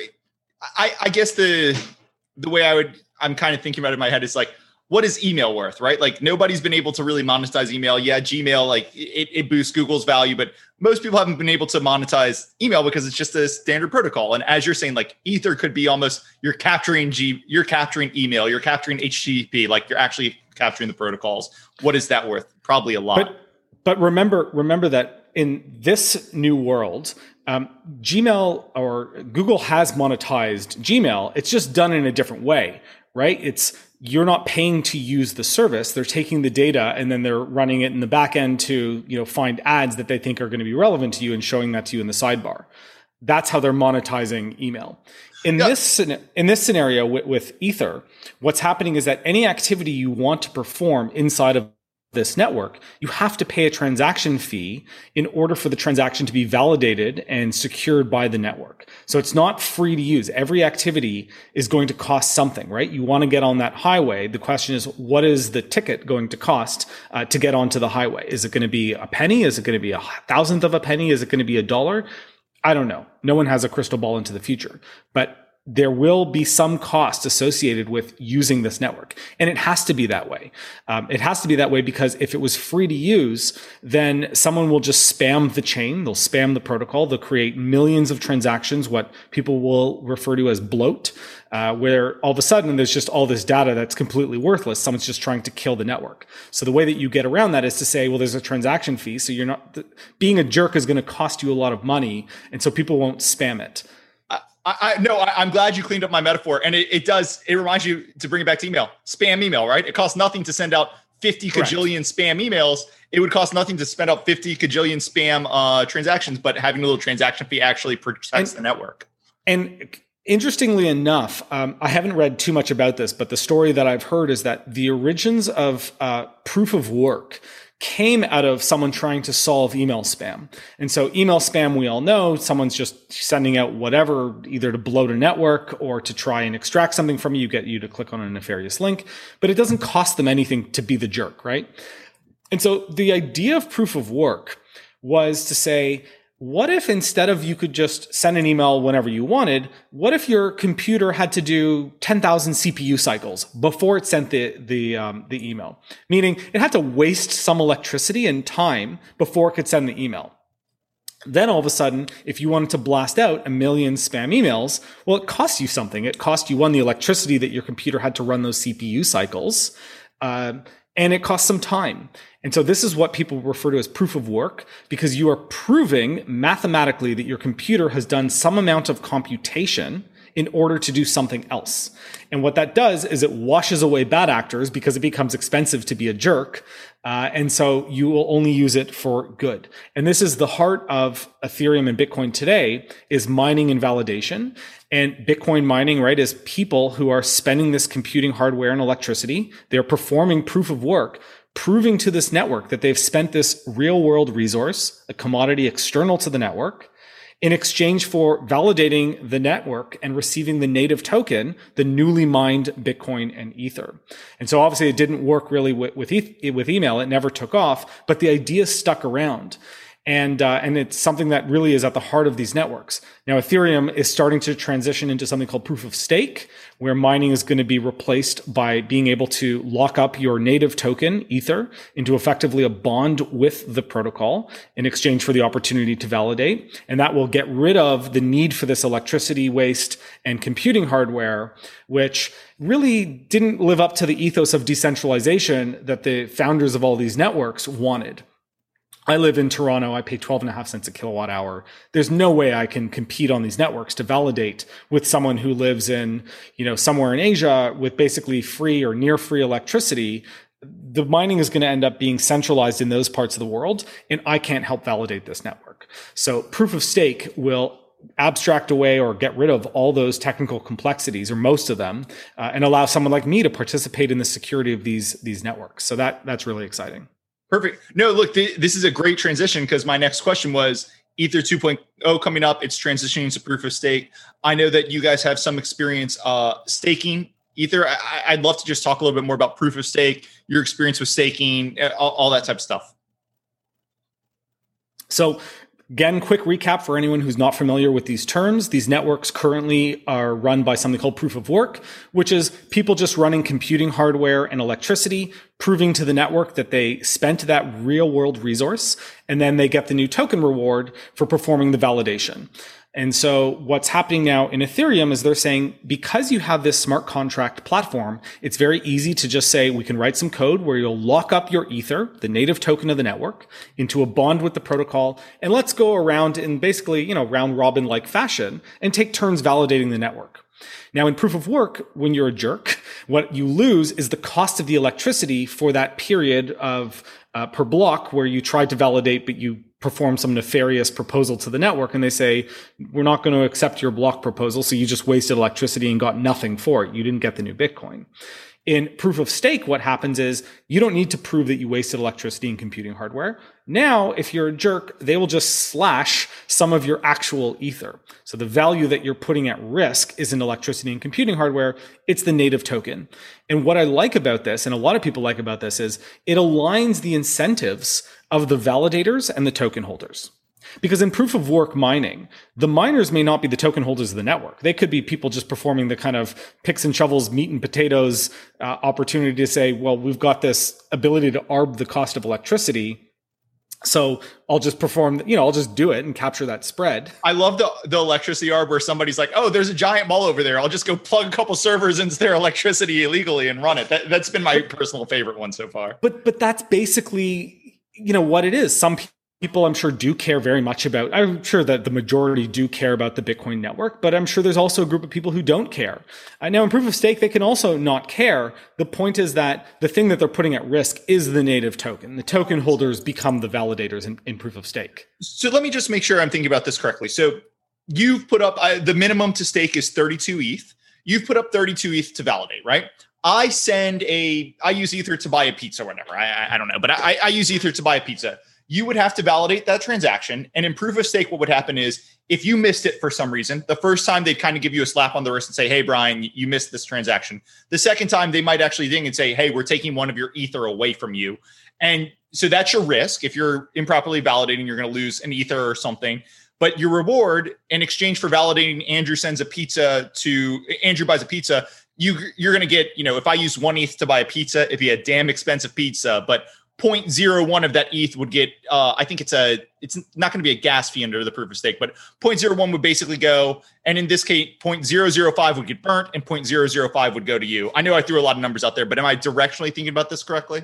I, I guess the the way I would I'm kind of thinking about it in my head is like, what is email worth, right? Like nobody's been able to really monetize email. Yeah, Gmail, like it, it boosts Google's value, but most people haven't been able to monetize email because it's just a standard protocol. And as you're saying, like Ether could be almost you're capturing G, you're capturing email, you're capturing H T T P, like you're actually capturing the protocols. What is that worth? Probably a lot. But, but remember, remember that in this new world, um, Gmail or Google has monetized Gmail. It's just done in a different way, right? It's you're not paying to use the service. They're taking the data and then they're running it in the back end to, you know, find ads that they think are going to be relevant to you and showing that to you in the sidebar. That's how they're monetizing email. In yeah. this in this scenario with, with Ether, what's happening is that any activity you want to perform inside of this network, you have to pay a transaction fee in order for the transaction to be validated and secured by the network. So it's not free to use. Every activity is going to cost something, right? You want to get on that highway. The question is, what is the ticket going to cost uh, to get onto the highway? Is it going to be a penny? Is it going to be a thousandth of a penny? Is it going to be a dollar? I don't know. No one has a crystal ball into the future, but there will be some cost associated with using this network. And it has to be that way. Um, it has to be that way because if it was free to use, then someone will just spam the chain. They'll spam the protocol. They'll create millions of transactions, what people will refer to as bloat, uh, where all of a sudden there's just all this data that's completely worthless. Someone's just trying to kill the network. So the way that you get around that is to say, well, there's a transaction fee. So you're not, being a jerk is going to cost you a lot of money. And so people won't spam it. I, I no, I, I'm glad you cleaned up my metaphor, and it, it does. It reminds you to bring it back to email, spam email, right? It costs nothing to send out fifty Correct. Kajillion spam emails, it would cost nothing to spend up fifty Kajillion spam uh, transactions, but having a little transaction fee actually protects and, the network. And interestingly enough, um, I haven't read too much about this, but the story that I've heard is that the origins of uh, proof of work came out of someone trying to solve email spam. And so email spam, we all know, someone's just sending out whatever, either to bloat a network or to try and extract something from you, get you to click on a nefarious link, but it doesn't cost them anything to be the jerk, right? And so the idea of proof of work was to say, what if instead of you could just send an email whenever you wanted, what if your computer had to do ten thousand C P U cycles before it sent the the um, the email? Meaning it had to waste some electricity and time before it could send the email. Then all of a sudden, if you wanted to blast out a million spam emails, well, it costs you something. It cost you, one, the electricity that your computer had to run those C P U cycles, uh, and it costs some time. And so this is what people refer to as proof of work, because you are proving mathematically that your computer has done some amount of computation in order to do something else. And what that does is it washes away bad actors because it becomes expensive to be a jerk. Uh, and so you will only use it for good. And this is the heart of Ethereum and Bitcoin today, is mining and validation. And Bitcoin mining, right, is people who are spending this computing hardware and electricity. They're performing proof of work, proving to this network that they've spent this real world resource, a commodity external to the network, in exchange for validating the network and receiving the native token, the newly mined Bitcoin and Ether. And so obviously it didn't work really with, with, e- with email. It never took off, but the idea stuck around. And, uh, and it's something that really is at the heart of these networks. Now, Ethereum is starting to transition into something called proof of stake, where mining is going to be replaced by being able to lock up your native token, Ether, into effectively a bond with the protocol in exchange for the opportunity to validate. And that will get rid of the need for this electricity waste and computing hardware, which really didn't live up to the ethos of decentralization that the founders of all these networks wanted. I live in Toronto. I pay twelve and a half cents a kilowatt hour. There's no way I can compete on these networks to validate with someone who lives in, you know, somewhere in Asia with basically free or near free electricity. The mining is going to end up being centralized in those parts of the world, and I can't help validate this network. So proof of stake will abstract away or get rid of all those technical complexities, or most of them, uh, and allow someone like me to participate in the security of these, these networks. So that, that's really exciting. Perfect. No, look, th- this is a great transition, because my next question was Ether two point oh coming up. It's transitioning to proof of stake. I know that you guys have some experience uh, staking Ether. I- I'd love to just talk a little bit more about proof of stake, your experience with staking, all, all that type of stuff. So again, quick recap for anyone who's not familiar with these terms. These networks currently are run by something called proof of work, which is people just running computing hardware and electricity, proving to the network that they spent that real world resource, and then they get the new token reward for performing the validation. And so what's happening now in Ethereum is they're saying, because you have this smart contract platform, it's very easy to just say, we can write some code where you'll lock up your Ether, the native token of the network, into a bond with the protocol. And let's go around in basically, you know, round robin like fashion and take turns validating the network. Now, in proof of work, when you're a jerk, what you lose is the cost of the electricity for that period of uh, per block where you tried to validate, but you perform some nefarious proposal to the network, and they say, we're not going to accept your block proposal, so you just wasted electricity and got nothing for it. You didn't get the new Bitcoin. In proof of stake, what happens is you don't need to prove that you wasted electricity and computing hardware. Now, if you're a jerk, they will just slash some of your actual Ether. So the value that you're putting at risk isn't electricity and computing hardware, it's the native token. And what I like about this, and a lot of people like about this, is it aligns the incentives of the validators and the token holders. Because in proof of work mining, the miners may not be the token holders of the network. They could be people just performing the kind of picks and shovels, meat and potatoes uh, opportunity to say, well, we've got this ability to arb the cost of electricity, so I'll just perform, you know, I'll just do it and capture that spread. I love the the electricity arb where somebody's like, oh, there's a giant mall over there. I'll just go plug a couple servers into their electricity illegally and run it. That, that's been my personal favorite one so far. But but that's basically, you know, what it is. Some people people I'm sure do care very much about, I'm sure that the majority do care about the Bitcoin network, but I'm sure there's also a group of people who don't care. Uh, now in proof of stake, they can also not care. The point is that the thing that they're putting at risk is the native token. The token holders become the validators in, in proof of stake. So let me just make sure I'm thinking about this correctly. So you've put up, uh, the minimum to stake is thirty-two E T H. You've put up thirty-two E T H to validate, right? I send a, I use Ether to buy a pizza or whatever. I, I, I don't know, but I, I use Ether to buy a pizza. You would have to validate that transaction. And in proof of stake, what would happen is if you missed it for some reason, the first time they'd kind of give you a slap on the wrist and say, hey, Brian, you missed this transaction. The second time they might actually ding and say, hey, we're taking one of your Ether away from you. And so that's your risk. If you're improperly validating, you're going to lose an Ether or something. But your reward in exchange for validating, Andrew sends a pizza to, Andrew buys a pizza, you, you're going to get, you know, if I use one E T H to buy a pizza, it'd be a damn expensive pizza, but zero point zero one of that E T H would get, uh, I think it's a, it's not going to be a gas fee under the proof of stake, but zero point zero one would basically go, and in this case, zero point zero zero five would get burnt and zero point zero zero five would go to you. I know I threw a lot of numbers out there, but am I directionally thinking about this correctly?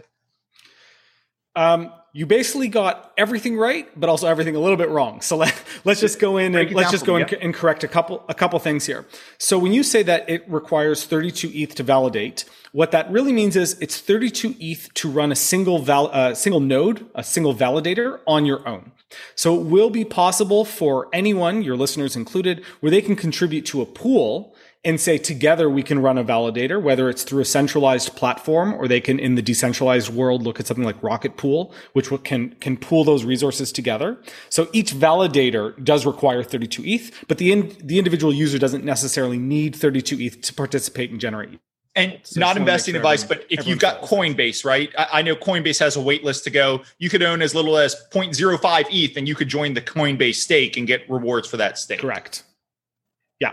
Um, you basically got everything right, but also everything a little bit wrong. So let, let's just go in and let's just go in and correct a couple, a couple things here. So when you say that it requires thirty-two E T H to validate, what that really means is it's thirty-two E T H to run a single val, uh, single node, a single validator on your own. So it will be possible for anyone, your listeners included, where they can contribute to a pool and say, together we can run a validator, whether it's through a centralized platform or they can, in the decentralized world, look at something like Rocket Pool, which can, can pool those resources together. So each validator does require thirty-two E T H, but the, in, the individual user doesn't necessarily need thirty-two E T H to participate and generate E T H. And so not investing sure advice, but if you've got Coinbase, right? I, I know Coinbase has a wait list to go. You could own as little as zero point zero five E T H and you could join the Coinbase stake and get rewards for that stake. Correct. Yeah.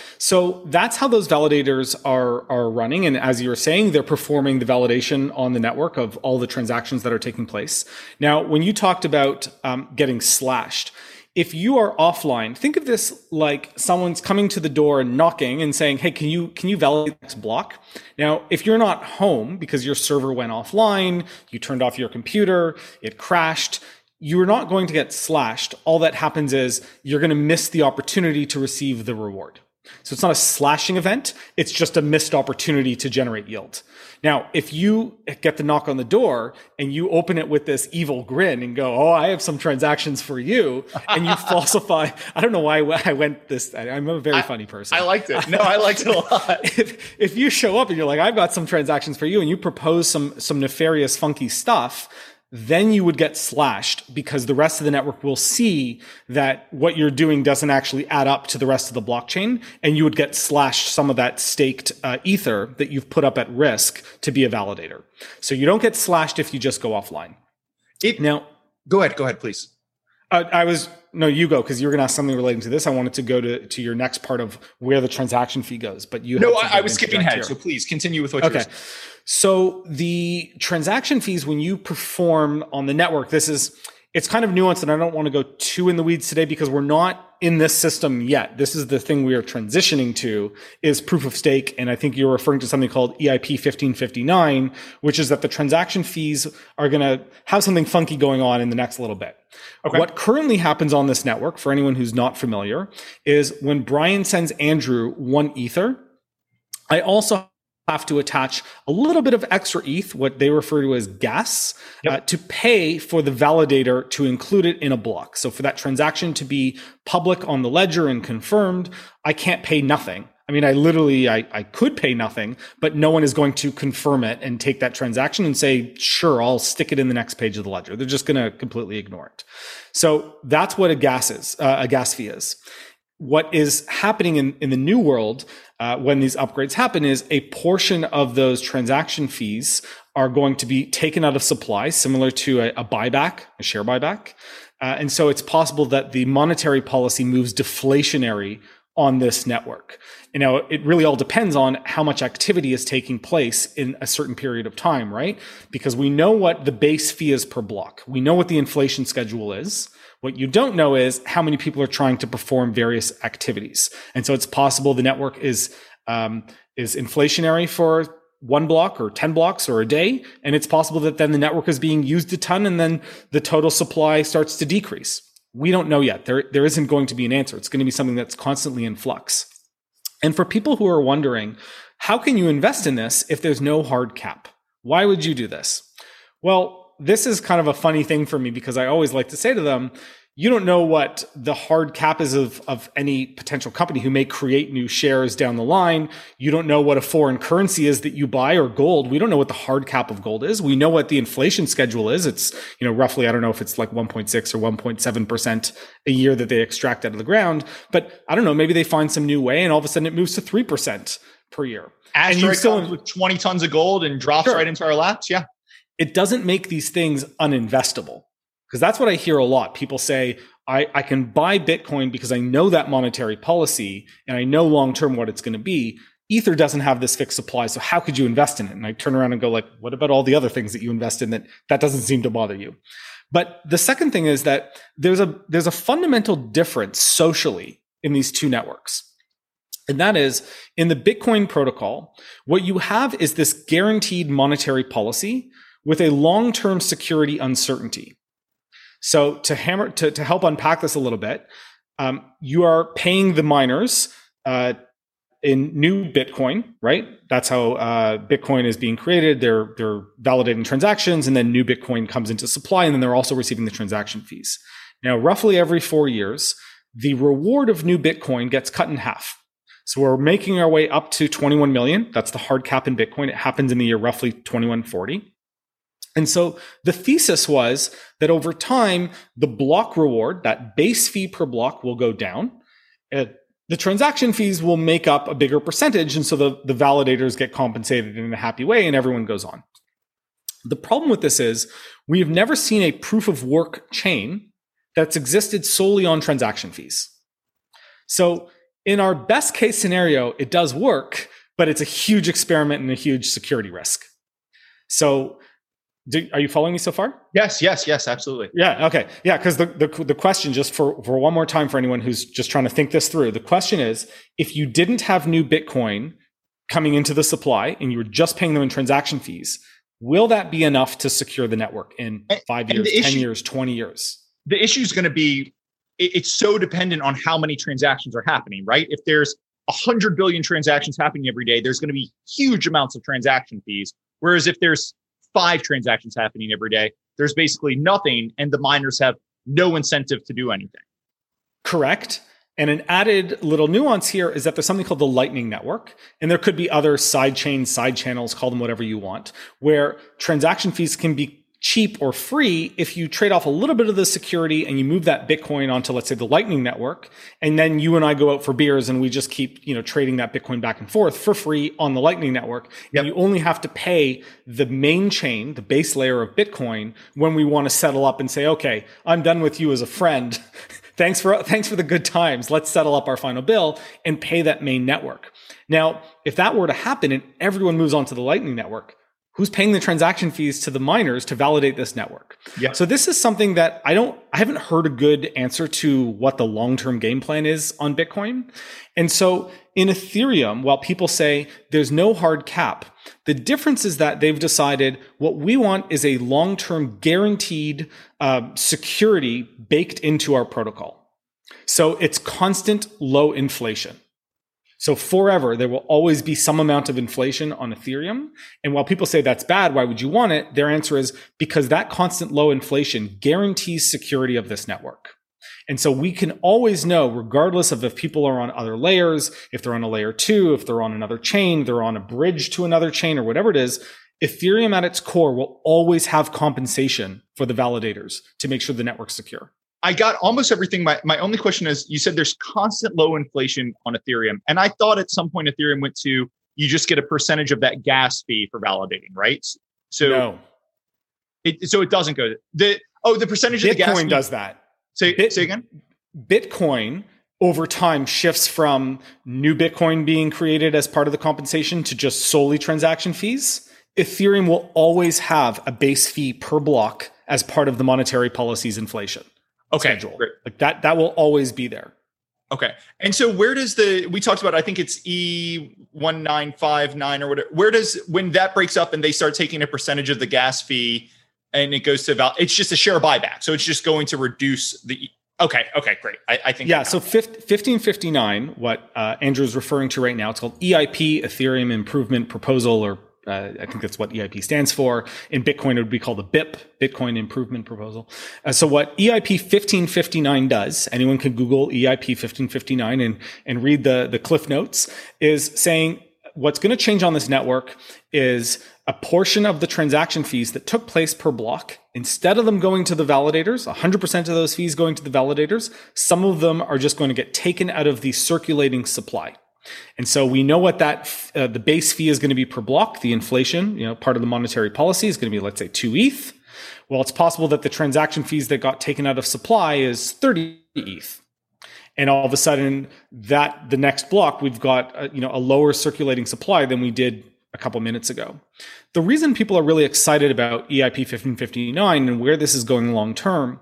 So that's how those validators are, are running. And as you were saying, they're performing the validation on the network of all the transactions that are taking place. Now, when you talked about um, getting slashed, if you are offline, think of this like someone's coming to the door and knocking and saying, hey, can you, can you validate the next block? Now, if you're not home because your server went offline, you turned off your computer, it crashed, you're not going to get slashed. All that happens is you're going to miss the opportunity to receive the reward. So it's not a slashing event. It's just a missed opportunity to generate yield. Now, if you get the knock on the door and you open it with this evil grin and go, oh, I have some transactions for you, and you falsify, I don't know why I went this, I'm a very I, funny person. I liked it. No, I liked it a lot. if, if you show up and you're like, I've got some transactions for you, and you propose some, some nefarious, funky stuff, then you would get slashed because the rest of the network will see that what you're doing doesn't actually add up to the rest of the blockchain, and you would get slashed some of that staked uh, Ether that you've put up at risk to be a validator. So you don't get slashed if you just go offline. It, now, go ahead, go ahead, please. Uh, I was, no, you go, because you were going to ask something relating to this. I wanted to go to, to your next part of where the transaction fee goes, but you No, I, I was skipping ahead, here. So please continue with what okay. you're saying. So the transaction fees, when you perform on the network, this is, it's kind of nuanced, and I don't want to go too in the weeds today because we're not in this system yet. This is the thing we are transitioning to, is proof of stake. And I think you're referring to something called E I P fifteen fifty-nine, which is that the transaction fees are going to have something funky going on in the next little bit. Okay. What currently happens on this network, for anyone who's not familiar, is when Brian sends Andrew one Ether, I also have to attach a little bit of extra E T H, what they refer to as gas, yep. uh, to pay for the validator to include it in a block. So for that transaction to be public on the ledger and confirmed, I can't pay nothing. I mean, I literally, I, I could pay nothing, but no one is going to confirm it and take that transaction and say, sure, I'll stick it in the next page of the ledger. They're just going to completely ignore it. So that's what a gas is, uh, a gas fee is. What is happening in, in the new world uh, when these upgrades happen is a portion of those transaction fees are going to be taken out of supply, similar to a, a buyback, a share buyback. Uh, and so it's possible that the monetary policy moves deflationary on this network. You know, it really all depends on how much activity is taking place in a certain period of time, right? Because we know what the base fee is per block. We know what the inflation schedule is. What you don't know is how many people are trying to perform various activities. And so it's possible the network is um, is inflationary for one block or ten blocks or a day. And it's possible that then the network is being used a ton and then the total supply starts to decrease. We don't know yet. There, there isn't going to be an answer. It's going to be something that's constantly in flux. And for people who are wondering, how can you invest in this if there's no hard cap? Why would you do this? Well, this is kind of a funny thing for me because I always like to say to them, you don't know what the hard cap is of, of any potential company who may create new shares down the line. You don't know what a foreign currency is that you buy or gold. We don't know what the hard cap of gold is. We know what the inflation schedule is. It's, you know, roughly, I don't know if it's like one point six or one point seven percent a year that they extract out of the ground. But I don't know, maybe they find some new way and all of a sudden it moves to three percent per year. Asteroid comes with twenty tons of gold and drops sure. right into our laps. Yeah. It doesn't make these things uninvestable. Because that's what I hear a lot. People say, I, I can buy Bitcoin because I know that monetary policy and I know long-term what it's going to be. Ether doesn't have this fixed supply. So how could you invest in it? And I turn around and go like, what about all the other things that you invest in that that doesn't seem to bother you? But the second thing is that there's a, there's a fundamental difference socially in these two networks. And that is in the Bitcoin protocol, what you have is this guaranteed monetary policy with a long-term security uncertainty. So to hammer to, to help unpack this a little bit, um, you are paying the miners uh, in new Bitcoin, right? That's how uh, Bitcoin is being created. They're they're validating transactions, and then new Bitcoin comes into supply, and then they're also receiving the transaction fees. Now, roughly every four years, the reward of new Bitcoin gets cut in half. So we're making our way up to twenty-one million. That's the hard cap in Bitcoin. It happens in the year roughly twenty-one forty. And so the thesis was that over time, the block reward, that base fee per block, will go down. Uh, the transaction fees will make up a bigger percentage. And so the, the validators get compensated in a happy way and everyone goes on. The problem with this is we have never seen a proof of work chain that's existed solely on transaction fees. So in our best case scenario, it does work, but it's a huge experiment and a huge security risk. So Do, are you following me so far? Yes, yes, yes, absolutely. Yeah, okay. Yeah, because the, the the question, just for, for one more time for anyone who's just trying to think this through, the question is, if you didn't have new Bitcoin coming into the supply and you were just paying them in transaction fees, will that be enough to secure the network in five years, issue, ten years, twenty years? The issue is going to be, it, it's so dependent on how many transactions are happening, right? If there's one hundred billion transactions happening every day, there's going to be huge amounts of transaction fees. Whereas if there's five transactions happening every day, there's basically nothing, and the miners have no incentive to do anything. Correct. And an added little nuance here is that there's something called the Lightning Network, and there could be other side chains, side channels, call them whatever you want, where transaction fees can be cheap or free if you trade off a little bit of the security and you move that Bitcoin onto, let's say, the Lightning Network, and then you and I go out for beers and we just keep, you know, trading that Bitcoin back and forth for free on the Lightning Network. Yep. And you only have to pay the main chain, the base layer of Bitcoin, when we want to settle up and say, okay, I'm done with you as a friend. Thanks for, thanks for the good times. Let's settle up our final bill and pay that main network. Now, if that were to happen and everyone moves onto the Lightning Network, who's paying the transaction fees to the miners to validate this network? Yeah. So this is something that I don't, I haven't heard a good answer to what the long-term game plan is on Bitcoin. And so in Ethereum, while people say there's no hard cap, the difference is that they've decided what we want is a long-term guaranteed uh, security baked into our protocol. So it's constant low inflation. So forever, there will always be some amount of inflation on Ethereum. And while people say that's bad, why would you want it? Their answer is because that constant low inflation guarantees security of this network. And so we can always know, regardless of if people are on other layers, if they're on a layer two, if they're on another chain, they're on a bridge to another chain or whatever it is, Ethereum at its core will always have compensation for the validators to make sure the network's secure. I got almost everything. My, my only question is, you said there's constant low inflation on Ethereum. And I thought at some point Ethereum went to, you just get a percentage of that gas fee for validating, right? So, no. it, so it doesn't go, the, oh, the percentage Bitcoin of the gas fee. Bitcoin does that. Say, Bit, say again? Bitcoin over time shifts from new Bitcoin being created as part of the compensation to just solely transaction fees. Ethereum will always have a base fee per block as part of the monetary policy's inflation. Okay, schedule. Like that, that will always be there. Okay. And so where does the, we talked about, I think it's E one nine five nine or whatever, where does, when that breaks up and they start taking a percentage of the gas fee and it goes to about, it's just a share buyback. So it's just going to reduce the, okay. Okay, great. I, I think. Yeah. So fifteen fifty-nine, what uh, Andrew is referring to right now, it's called E I P, Ethereum Improvement Proposal, or Uh, I think that's what E I P stands for. In Bitcoin, it would be called a B I P, Bitcoin Improvement Proposal. Uh, so what E I P fifteen fifty-nine does, anyone can Google E I P fifteen fifty-nine and, and read the, the cliff notes, is saying what's going to change on this network is a portion of the transaction fees that took place per block. Instead of them going to the validators, one hundred percent of those fees going to the validators, some of them are just going to get taken out of the circulating supply. And so we know what that, uh, the base fee is going to be per block. The inflation, you know, part of the monetary policy is going to be, let's say, two E T H. Well, it's possible that the transaction fees that got taken out of supply is thirty E T H. And all of a sudden that the next block, we've got, uh, you know, a lower circulating supply than we did a couple minutes ago. The reason people are really excited about E I P fifteen fifty-nine and where this is going long term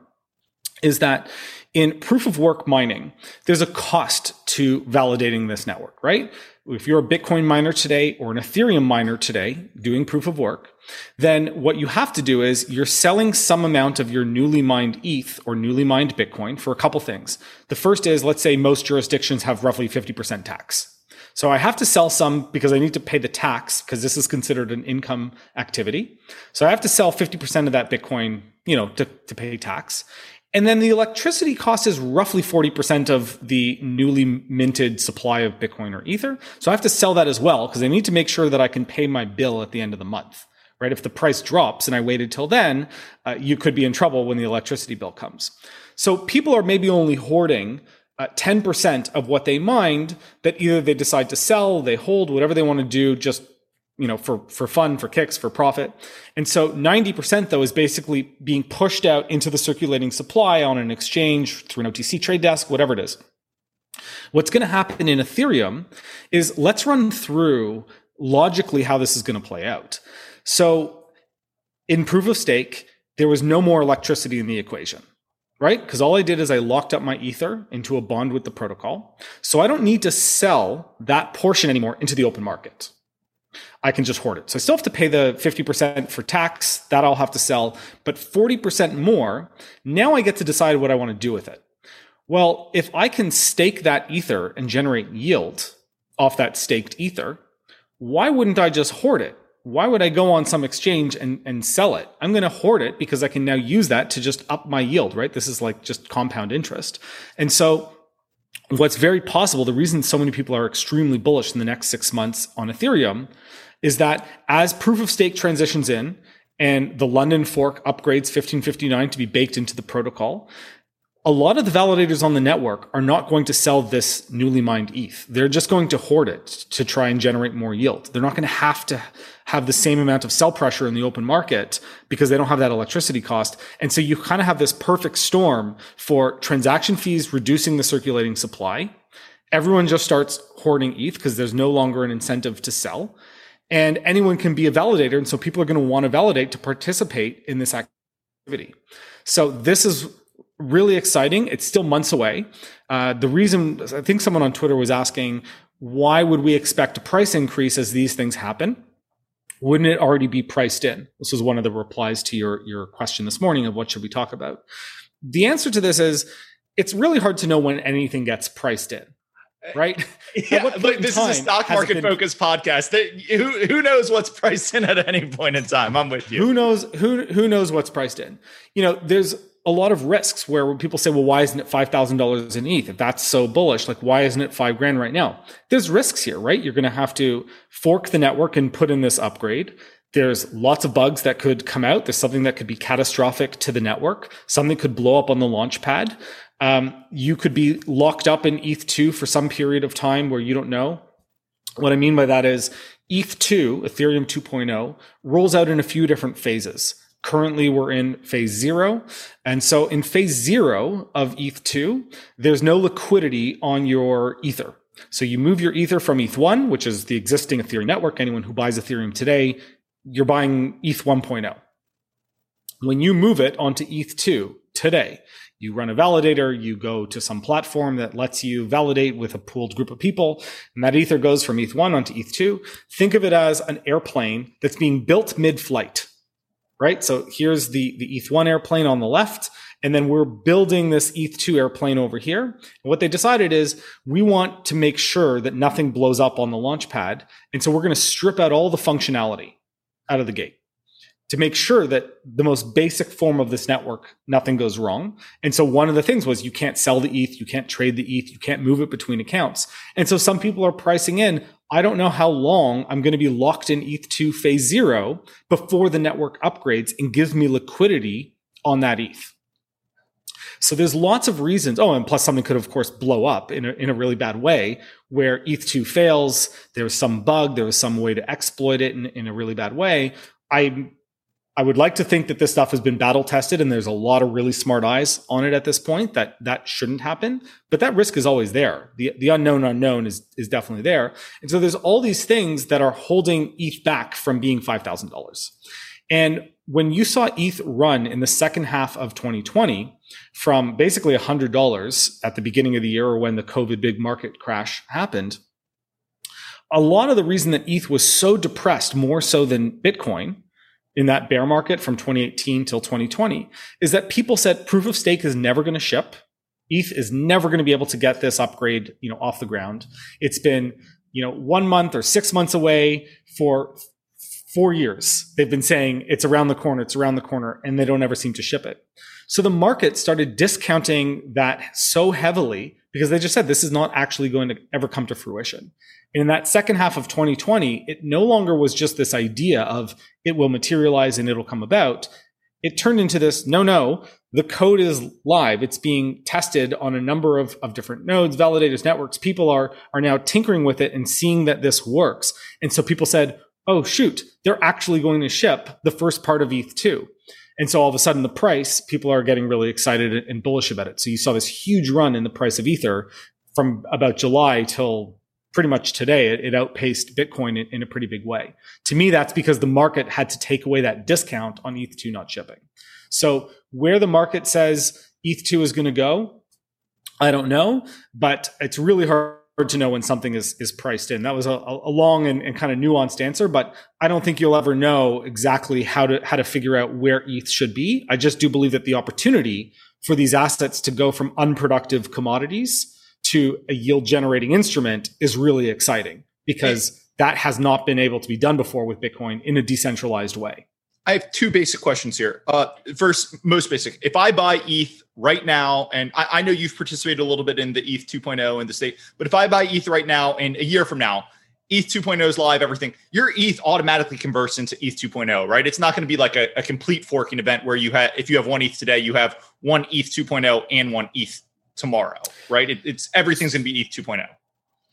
is that in proof of work mining, there's a cost to validating this network, right? If you're a Bitcoin miner today or an Ethereum miner today doing proof of work, then what you have to do is you're selling some amount of your newly mined E T H or newly mined Bitcoin for a couple things. The first is, let's say most jurisdictions have roughly fifty percent tax. So I have to sell some because I need to pay the tax because this is considered an income activity. So I have to sell fifty percent of that Bitcoin, you know, to, to pay tax. And then the electricity cost is roughly forty percent of the newly minted supply of Bitcoin or Ether. So I have to sell that as well because I need to make sure that I can pay my bill at the end of the month, right? If the price drops and I waited till then, uh, you could be in trouble when the electricity bill comes. So people are maybe only hoarding uh, ten percent of what they mined that either they decide to sell, they hold, whatever they want to do, just you know, for, for fun, for kicks, for profit. And so ninety percent though is basically being pushed out into the circulating supply on an exchange through an O T C trade desk, whatever it is. What's going to happen in Ethereum is let's run through logically how this is going to play out. So in proof of stake, there was no more electricity in the equation, right? Because all I did is I locked up my Ether into a bond with the protocol. So I don't need to sell that portion anymore into the open market. I can just hoard it. So I still have to pay the fifty percent for tax. That I'll have to sell. But forty percent more, now I get to decide what I want to do with it. Well, if I can stake that Ether and generate yield off that staked Ether, why wouldn't I just hoard it? Why would I go on some exchange and, and sell it? I'm going to hoard it because I can now use that to just up my yield, right? This is like just compound interest. And so what's very possible, the reason so many people are extremely bullish in the next six months on Ethereum is that as proof of stake transitions in and the London fork upgrades fifteen fifty-nine to be baked into the protocol, a lot of the validators on the network are not going to sell this newly mined E T H. They're just going to hoard it to try and generate more yield. They're not going to have to have the same amount of sell pressure in the open market because they don't have that electricity cost. And so you kind of have this perfect storm for transaction fees reducing the circulating supply. Everyone just starts hoarding E T H because there's no longer an incentive to sell. And anyone can be a validator. And so people are going to want to validate to participate in this activity. So this is really exciting. It's still months away. Uh, the reason, I think someone on Twitter was asking, why would we expect a price increase as these things happen? Wouldn't it already be priced in? This was one of the replies to your, your question this morning of what should we talk about? The answer to this is it's really hard to know when anything gets priced in. Right? Yeah, but this is a stock market focused podcast. Who who knows what's priced in at any point in time? I'm with you. Who knows who who knows what's priced in? You know, there's a lot of risks where when people say, well, why isn't it five thousand dollars in E T H? If that's so bullish, like why isn't it five grand right now? There's risks here, right? You're going to have to fork the network and put in this upgrade. There's lots of bugs that could come out. There's something that could be catastrophic to the network. Something could blow up on the launch pad. Um, you could be locked up in E T H two for some period of time where you don't know. What I mean by that is E T H two, Ethereum two point oh, rolls out in a few different phases. Currently, we're in phase zero. And so in phase zero of E T H two, there's no liquidity on your Ether. So you move your Ether from E T H one, which is the existing Ethereum network. Anyone who buys Ethereum today, you're buying E T H one point oh. When you move it onto E T H two, today. You run a validator, you go to some platform that lets you validate with a pooled group of people, and that Ether goes from E T H one onto E T H two. Think of it as an airplane that's being built mid-flight, right? So here's the, the E T H one airplane on the left, and then we're building this E T H two airplane over here. And what they decided is we want to make sure that nothing blows up on the launch pad, and so we're going to strip out all the functionality out of the gate to make sure that the most basic form of this network, nothing goes wrong. And so one of the things was you can't sell the E T H, you can't trade the E T H, you can't move it between accounts. And so some people are pricing in, I don't know how long I'm going to be locked in E T H two phase zero before the network upgrades and gives me liquidity on that E T H. So there's lots of reasons. Oh, and plus something could, of course, blow up in a, in a really bad way where E T H two fails. There was some bug. There was some way to exploit it in, in a really bad way. I I would like to think that this stuff has been battle tested and there's a lot of really smart eyes on it at this point that that shouldn't happen. But that risk is always there. The, the unknown unknown is, is definitely there. And so there's all these things that are holding E T H back from being five thousand dollars. And when you saw E T H run in the second half of twenty twenty from basically one hundred dollars at the beginning of the year or when the COVID big market crash happened, a lot of the reason that E T H was so depressed, more so than Bitcoin, in that bear market from twenty eighteen till twenty twenty is that people said proof of stake is never going to ship. E T H is never going to be able to get this upgrade, you know, off the ground. It's been, you know, one month or six months away for four years. They've been saying it's around the corner, it's around the corner, and they don't ever seem to ship it. So the market started discounting that so heavily because they just said this is not actually going to ever come to fruition. And in that second half of twenty twenty, it no longer was just this idea of it will materialize and it'll come about. It turned into this, no, no, the code is live. It's being tested on a number of, of different nodes, validators, networks. People are, are now tinkering with it and seeing that this works. And so people said, oh, shoot, they're actually going to ship the first part of E T H two. And so all of a sudden the price, people are getting really excited and bullish about it. So you saw this huge run in the price of Ether from about July till pretty much today. It, it outpaced Bitcoin in, in a pretty big way. To me, that's because the market had to take away that discount on E T H two not shipping. So where the market says E T H two is going to go, I don't know, but it's really hard to know when something is is priced in. That was a, a long and, and kind of nuanced answer, but I don't think you'll ever know exactly how to how to figure out where E T H should be. I just do believe that the opportunity for these assets to go from unproductive commodities to a yield generating instrument is really exciting because that has not been able to be done before with Bitcoin in a decentralized way. I have two basic questions here. Uh, first, most basic. If I buy E T H right now, and I, I know you've participated a little bit in the E T H two point oh in the state, but if I buy E T H right now and a year from now, E T H two point oh is live, everything, your E T H automatically converts into E T H two point oh, right? It's not going to be like a, a complete forking event where you have, if you have one E T H today, you have one E T H two point oh and one E T H tomorrow, right? It, it's everything's going to be E T H two point oh.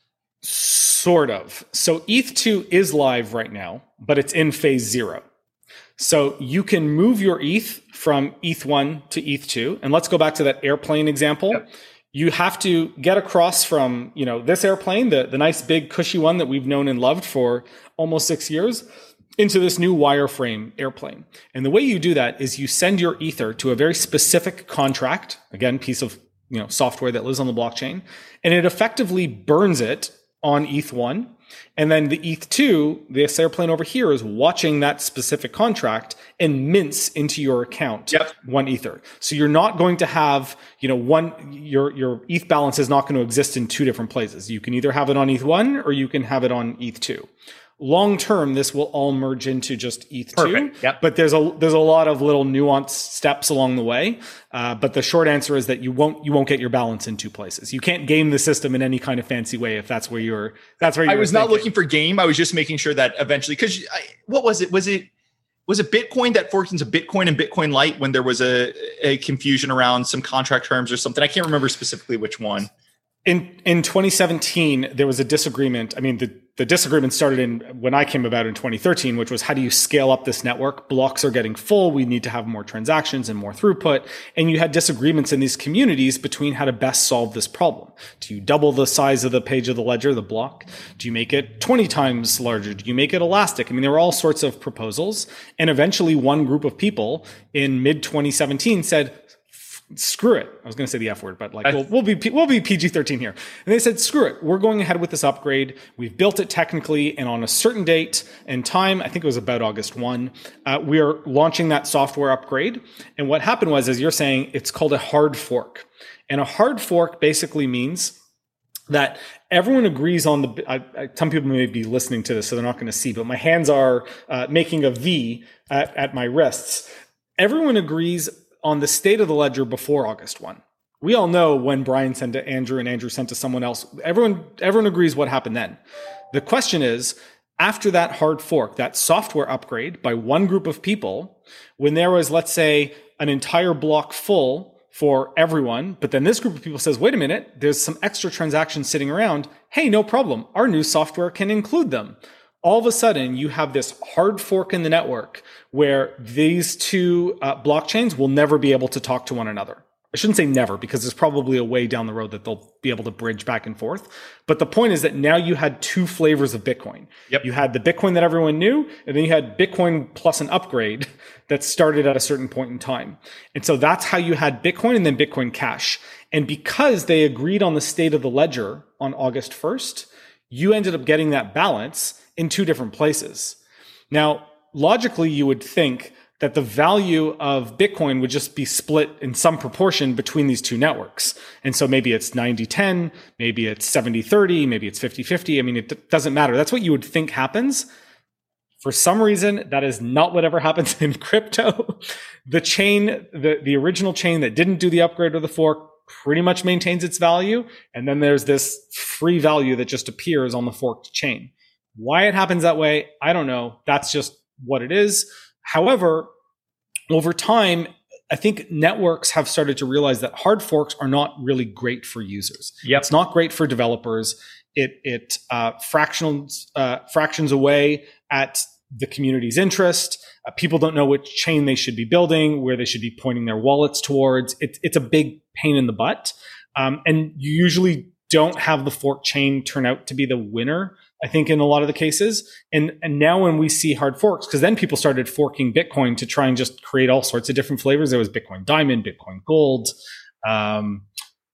Sort of. So E T H two is live right now, but it's in phase zero. So you can move your E T H from E T H one to E T H two. And let's go back to that airplane example. Yep. You have to get across from, you know, this airplane, the, the nice big cushy one that we've known and loved for almost six years, into this new wireframe airplane. And the way you do that is you send your Ether to a very specific contract, again, piece of, you know, software that lives on the blockchain, and it effectively burns it on E T H one. And then the E T H two, this airplane over here, is watching that specific contract and mints into your account yep. one Ether. So you're not going to have, you know, one, your, your E T H balance is not going to exist in two different places. You can either have it on E T H one or you can have it on E T H two. Long term, this will all merge into just E T H two. Perfect. Yep. But there's a there's a lot of little nuanced steps along the way. Uh, but the short answer is that you won't you won't get your balance in two places. You can't game the system in any kind of fancy way if that's where you're that's where you're I was thinking. Not looking for game. I was just making sure that eventually, because what was it? Was it was it Bitcoin that forked into Bitcoin and Bitcoin Lite when there was a, a confusion around some contract terms or something? I can't remember specifically which one. In in twenty seventeen, there was a disagreement. I mean, the, the disagreement started in when I came about in twenty thirteen, which was how do you scale up this network? Blocks are getting full. We need to have more transactions and more throughput. And you had disagreements in these communities between how to best solve this problem. Do you double the size of the page of the ledger, the block? Do you make it twenty times larger? Do you make it elastic? I mean, there were all sorts of proposals. And eventually one group of people in mid twenty seventeen said, screw it. I was going to say the F word, but like we'll, we'll be we'll be P G thirteen here. And they said, screw it. We're going ahead with this upgrade. We've built it technically, and on a certain date and time, I think it was about August first, uh, we are launching that software upgrade. And what happened was, as you're saying, it's called a hard fork. And a hard fork basically means that everyone agrees on the, I, I, some people may be listening to this, so they're not going to see, but my hands are uh, making a V at, at my wrists. Everyone agrees on the state of the ledger before August first. We all know when Brian sent to Andrew and Andrew sent to someone else. Everyone, everyone agrees what happened then. The question is, after that hard fork, that software upgrade by one group of people, when there was, let's say, an entire block full for everyone, but then this group of people says, wait a minute, there's some extra transactions sitting around. Hey, no problem. Our new software can include them. All of a sudden, you have this hard fork in the network where these two uh, blockchains will never be able to talk to one another. I shouldn't say never, because there's probably a way down the road that they'll be able to bridge back and forth. But the point is that now you had two flavors of Bitcoin. Yep. You had the Bitcoin that everyone knew, and then you had Bitcoin plus an upgrade that started at a certain point in time. And so that's how you had Bitcoin and then Bitcoin Cash. And because they agreed on the state of the ledger on August first, you ended up getting that balance in two different places. Now, logically, you would think that the value of Bitcoin would just be split in some proportion between these two networks. And so maybe it's ninety ten, maybe it's seventy thirty, maybe it's fifty fifty. I mean, it doesn't matter. That's what you would think happens. For some reason, that is not what ever happens in crypto. The chain, the, the original chain that didn't do the upgrade or the fork pretty much maintains its value. And then there's this free value that just appears on the forked chain. Why it happens that way, I don't know. That's just what it is. However, over time, I think networks have started to realize that hard forks are not really great for users. Yep. It's not great for developers. It it uh, fractions uh, fractions away at the community's interest. Uh, people don't know which chain they should be building, where they should be pointing their wallets towards. It, it's a big pain in the butt, um, and you usually don't have the fork chain turn out to be the winner, I think, in a lot of the cases. And and now when we see hard forks, because then people started forking Bitcoin to try and just create all sorts of different flavors. There was Bitcoin Diamond, Bitcoin Gold, um,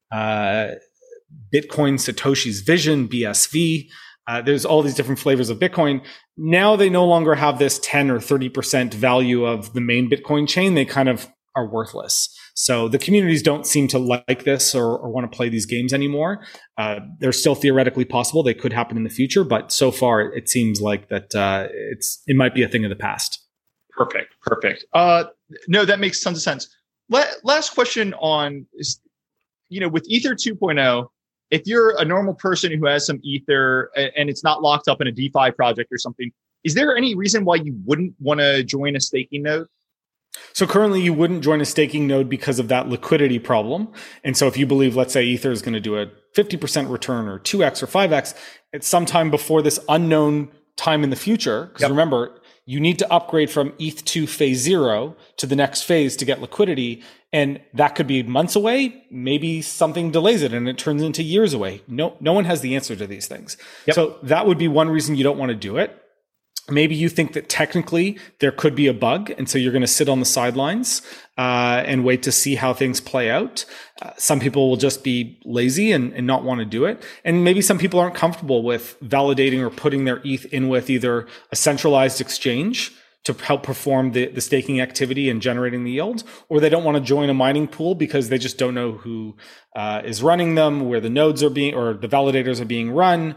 uh, Bitcoin Satoshi's Vision, B S V. Uh, there's all these different flavors of Bitcoin. Now they no longer have this ten or thirty percent value of the main Bitcoin chain. They kind of are worthless. So the communities don't seem to like this or, or want to play these games anymore. Uh, they're still theoretically possible. They could happen in the future, but so far it seems like that uh, it's it might be a thing of the past. Perfect, perfect. Uh, no, that makes tons of sense. Let, last question on is, you know, with Ether two point oh, if you're a normal person who has some Ether and it's not locked up in a DeFi project or something, is there any reason why you wouldn't want to join a staking node? So currently you wouldn't join a staking node because of that liquidity problem. And so if you believe, let's say Ether is going to do a fifty percent return or two X or five X, it's sometime before this unknown time in the future. Because yep. remember, you need to upgrade from E T H two phase zero to the next phase to get liquidity. And that could be months away. Maybe something delays it and it turns into years away. No, no one has the answer to these things. Yep. So that would be one reason you don't want to do it. Maybe you think that technically there could be a bug, and so you're going to sit on the sidelines uh, and wait to see how things play out. Uh, some people will just be lazy and, and not want to do it. And maybe some people aren't comfortable with validating or putting their E T H in with either a centralized exchange to help perform the, the staking activity and generating the yield, or they don't want to join a mining pool because they just don't know who uh, is running them, where the nodes are being, or the validators are being run.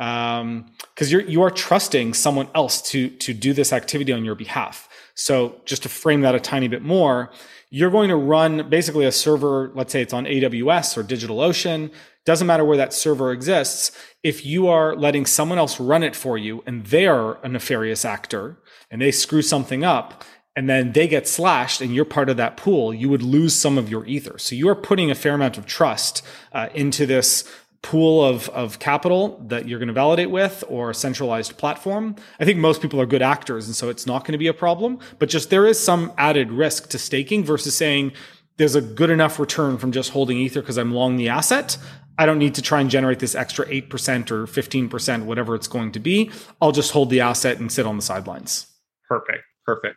Um, because you're, you are trusting someone else to, to do this activity on your behalf. So just to frame that a tiny bit more, you're going to run basically a server, let's say it's on A W S or DigitalOcean, doesn't matter where that server exists. If you are letting someone else run it for you and they're a nefarious actor and they screw something up and then they get slashed and you're part of that pool, you would lose some of your Ether. So you are putting a fair amount of trust uh, into this pool of, of capital that you're going to validate with, or a centralized platform. I think most people are good actors, and so it's not going to be a problem. But just there is some added risk to staking versus saying there's a good enough return from just holding Ether because I'm long the asset. I don't need to try and generate this extra eight percent or fifteen percent, whatever it's going to be. I'll just hold the asset and sit on the sidelines. Perfect. Perfect.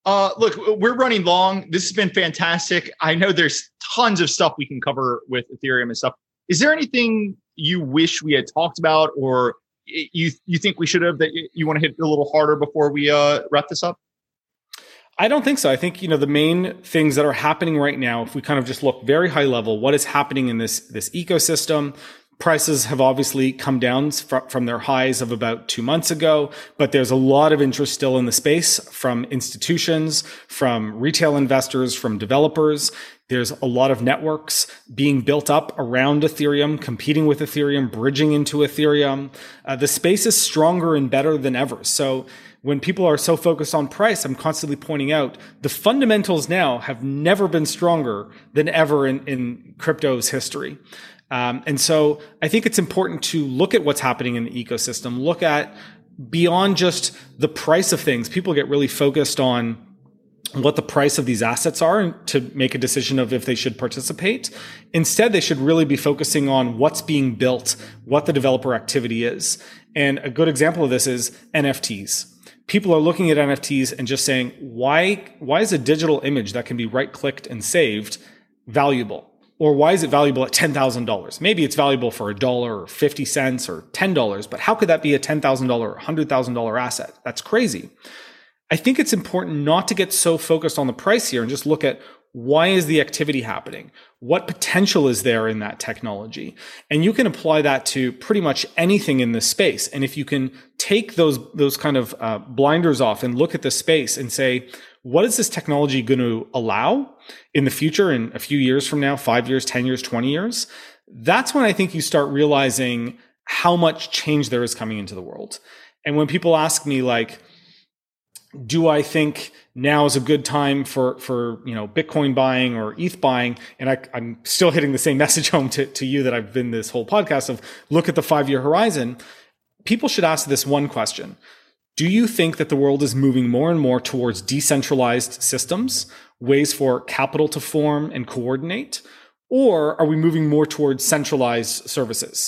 Uh, look, we're running long. This has been fantastic. I know there's tons of stuff we can cover with Ethereum and stuff. Is there anything you wish we had talked about, or you you think we should have, that you want to hit a little harder before we uh, wrap this up? I don't think so. I think, you know, the main things that are happening right now, if we kind of just look very high level, what is happening in this, this ecosystem? Prices have obviously come down fr- from their highs of about two months ago, but there's a lot of interest still in the space from institutions, from retail investors, from developers. There's a lot of networks being built up around Ethereum, competing with Ethereum, bridging into Ethereum. Uh, the space is stronger and better than ever. So when people are so focused on price, I'm constantly pointing out the fundamentals now have never been stronger than ever in, in crypto's history. Um, and so I think it's important to look at what's happening in the ecosystem, look at beyond just the price of things. People get really focused on what the price of these assets are to make a decision of if they should participate. Instead, they should really be focusing on what's being built, what the developer activity is. And a good example of this is N F Ts. People are looking at N F Ts and just saying, why, why is a digital image that can be right-clicked and saved valuable? Or why is it valuable at ten thousand dollars? Maybe it's valuable for a dollar or fifty cents or ten dollars, but how could that be a ten thousand dollars or one hundred thousand dollars asset? That's crazy. I think it's important not to get so focused on the price here and just look at why is the activity happening? What potential is there in that technology? And you can apply that to pretty much anything in this space. And if you can take those, those kind of uh, blinders off and look at the space and say, what is this technology going to allow in the future, in a few years from now, five years, ten years, twenty years? That's when I think you start realizing how much change there is coming into the world. And when people ask me, like, do I think now is a good time for, for, you know, Bitcoin buying or E T H buying? And I, I'm still hitting the same message home to, to you that I've been this whole podcast of look at the five-year horizon. People should ask this one question. Do you think that the world is moving more and more towards decentralized systems, ways for capital to form and coordinate? Or are we moving more towards centralized services?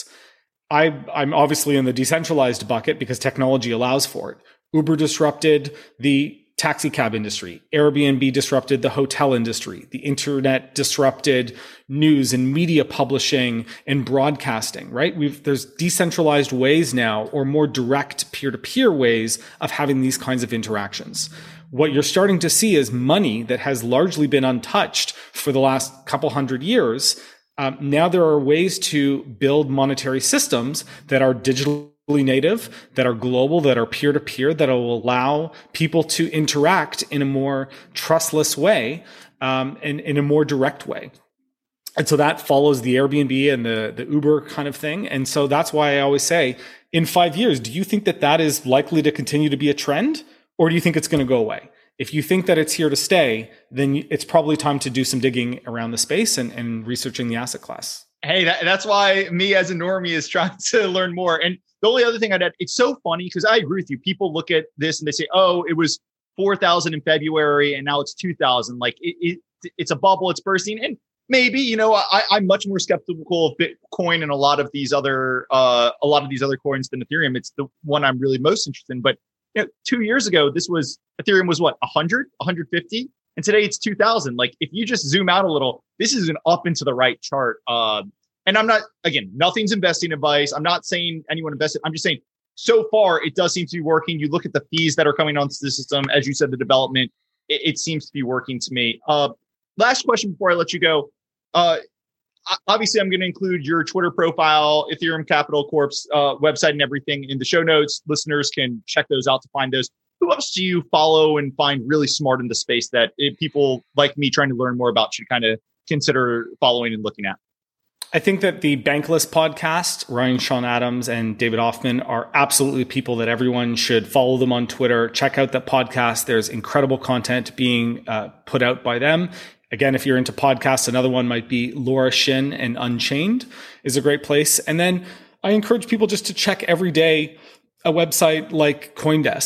I, I'm obviously in the decentralized bucket because technology allows for it. Uber disrupted the taxi cab industry. Airbnb disrupted the hotel industry. The internet disrupted news and media publishing and broadcasting, right? We've, there's decentralized ways now, or more direct peer-to-peer ways of having these kinds of interactions. What you're starting to see is money that has largely been untouched for the last couple hundred years. Um, now there are ways to build monetary systems that are digital native, that are global, that are peer-to-peer, that will allow people to interact in a more trustless way, um, and in a more direct way. And so that follows the Airbnb and the, the Uber kind of thing. And so that's why I always say, in five years, do you think that that is likely to continue to be a trend, or do you think it's going to go away? If you think that it's here to stay, then it's probably time to do some digging around the space and, and researching the asset class. Hey, that, that's why me as a normie is trying to learn more. And the only other thing I'd add, it's so funny because I agree with you. People look at this and they say, oh, it was four thousand in February and now it's two thousand. Like it, it, it's a bubble, it's bursting. And maybe, you know, I, I'm much more skeptical of Bitcoin and a lot of these other, uh, a lot of these other coins than Ethereum. It's the one I'm really most interested in. But you know, two years ago, this was, Ethereum was what, one hundred, one hundred fifty? And today it's two thousand. Like if you just zoom out a little, this is an up into the right chart. Uh, And I'm not, again, nothing's investing advice. I'm not saying anyone invested. I'm just saying so far it does seem to be working. You look at the fees that are coming onto the system. As you said, the development, it, it seems to be working to me. Uh, last question before I let you go. Uh, obviously, I'm going to include your Twitter profile, Ethereum Capital Corp's uh, website and everything in the show notes. Listeners can check those out to find those. Who else do you follow and find really smart in the space that if people like me trying to learn more about should kind of consider following and looking at? I think that the Bankless podcast, Ryan Sean Adams and David Hoffman, are absolutely people that everyone should follow them on Twitter. Check out that podcast. There's incredible content being uh, put out by them. Again, if you're into podcasts, another one might be Laura Shin and Unchained is a great place. And then I encourage people just to check every day a website like CoinDesk.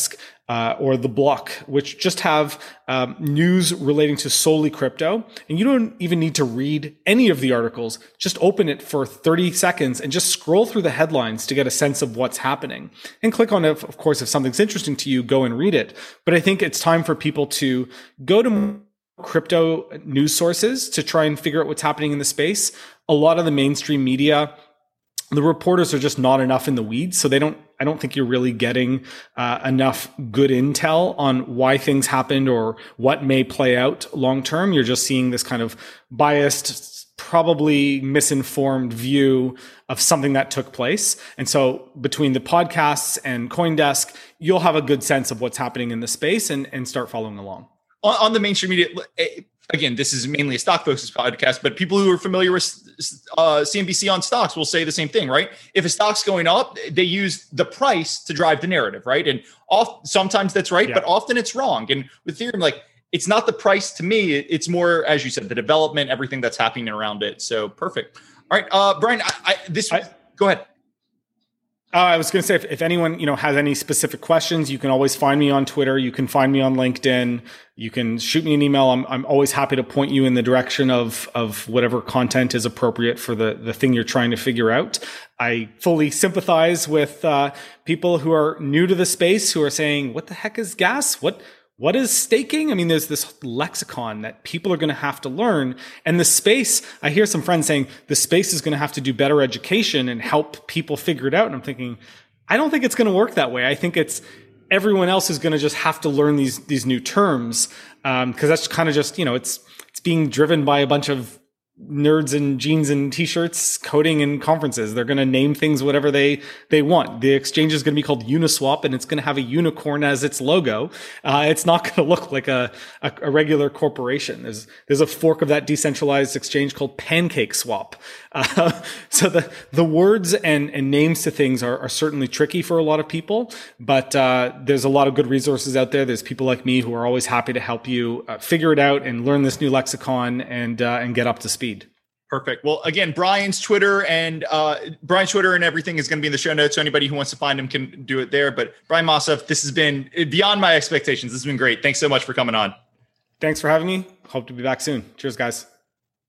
uh, or The Block, which just have um, news relating to solely crypto. And you don't even need to read any of the articles. Just open it for thirty seconds and just scroll through the headlines to get a sense of what's happening. And click on it, of course, if something's interesting to you, go and read it. But I think it's time for people to go to crypto news sources to try and figure out what's happening in the space. A lot of the mainstream media, the reporters are just not enough in the weeds. So they don't, I don't think you're really getting uh, enough good intel on why things happened or what may play out long term. You're just seeing this kind of biased, probably misinformed view of something that took place. And so between the podcasts and CoinDesk, you'll have a good sense of what's happening in the space and, and start following along. On, on the mainstream media, again, this is mainly a stock focused podcast, but people who are familiar with uh, C N B C on stocks will say the same thing, right? If a stock's going up, they use the price to drive the narrative, right? And oft, sometimes that's right, yeah. but often it's wrong. And with Ethereum, like, it's not the price to me. It's more, as you said, the development, everything that's happening around it. So perfect. All right, uh, Brian, I, I, this, I, go ahead. Uh, I was going to say, if, if anyone, you know, has any specific questions, you can always find me on Twitter. You can find me on LinkedIn. You can shoot me an email. I'm, I'm always happy to point you in the direction of, of whatever content is appropriate for the, the thing you're trying to figure out. I fully sympathize with, uh, people who are new to the space who are saying, what the heck is gas? What, What is staking? I mean, there's this lexicon that people are going to have to learn. And the space, I hear some friends saying the space is going to have to do better education and help people figure it out. And I'm thinking, I don't think it's going to work that way. I think it's everyone else is going to just have to learn these, these new terms. Um, cause that's kind of just, you know, it's, it's being driven by a bunch of nerds in jeans and t-shirts coding in conferences. They're going to name things whatever they they want. The exchange is going to be called Uniswap, and it's going to have a unicorn as its logo. Uh, it's not going to look like a, a a regular corporation. There's there's a fork of that decentralized exchange called PancakeSwap. Uh, so the the words and and names to things are, are certainly tricky for a lot of people, but uh, there's a lot of good resources out there. There's people like me who are always happy to help you uh, figure it out and learn this new lexicon and uh, and get up to speed. Perfect. Well, again, Brian's Twitter and uh, Brian's Twitter and everything is going to be in the show notes. So anybody who wants to find him can do it there. But Brian Mossov, this has been beyond my expectations. This has been great. Thanks so much for coming on. Thanks for having me. Hope to be back soon. Cheers, guys.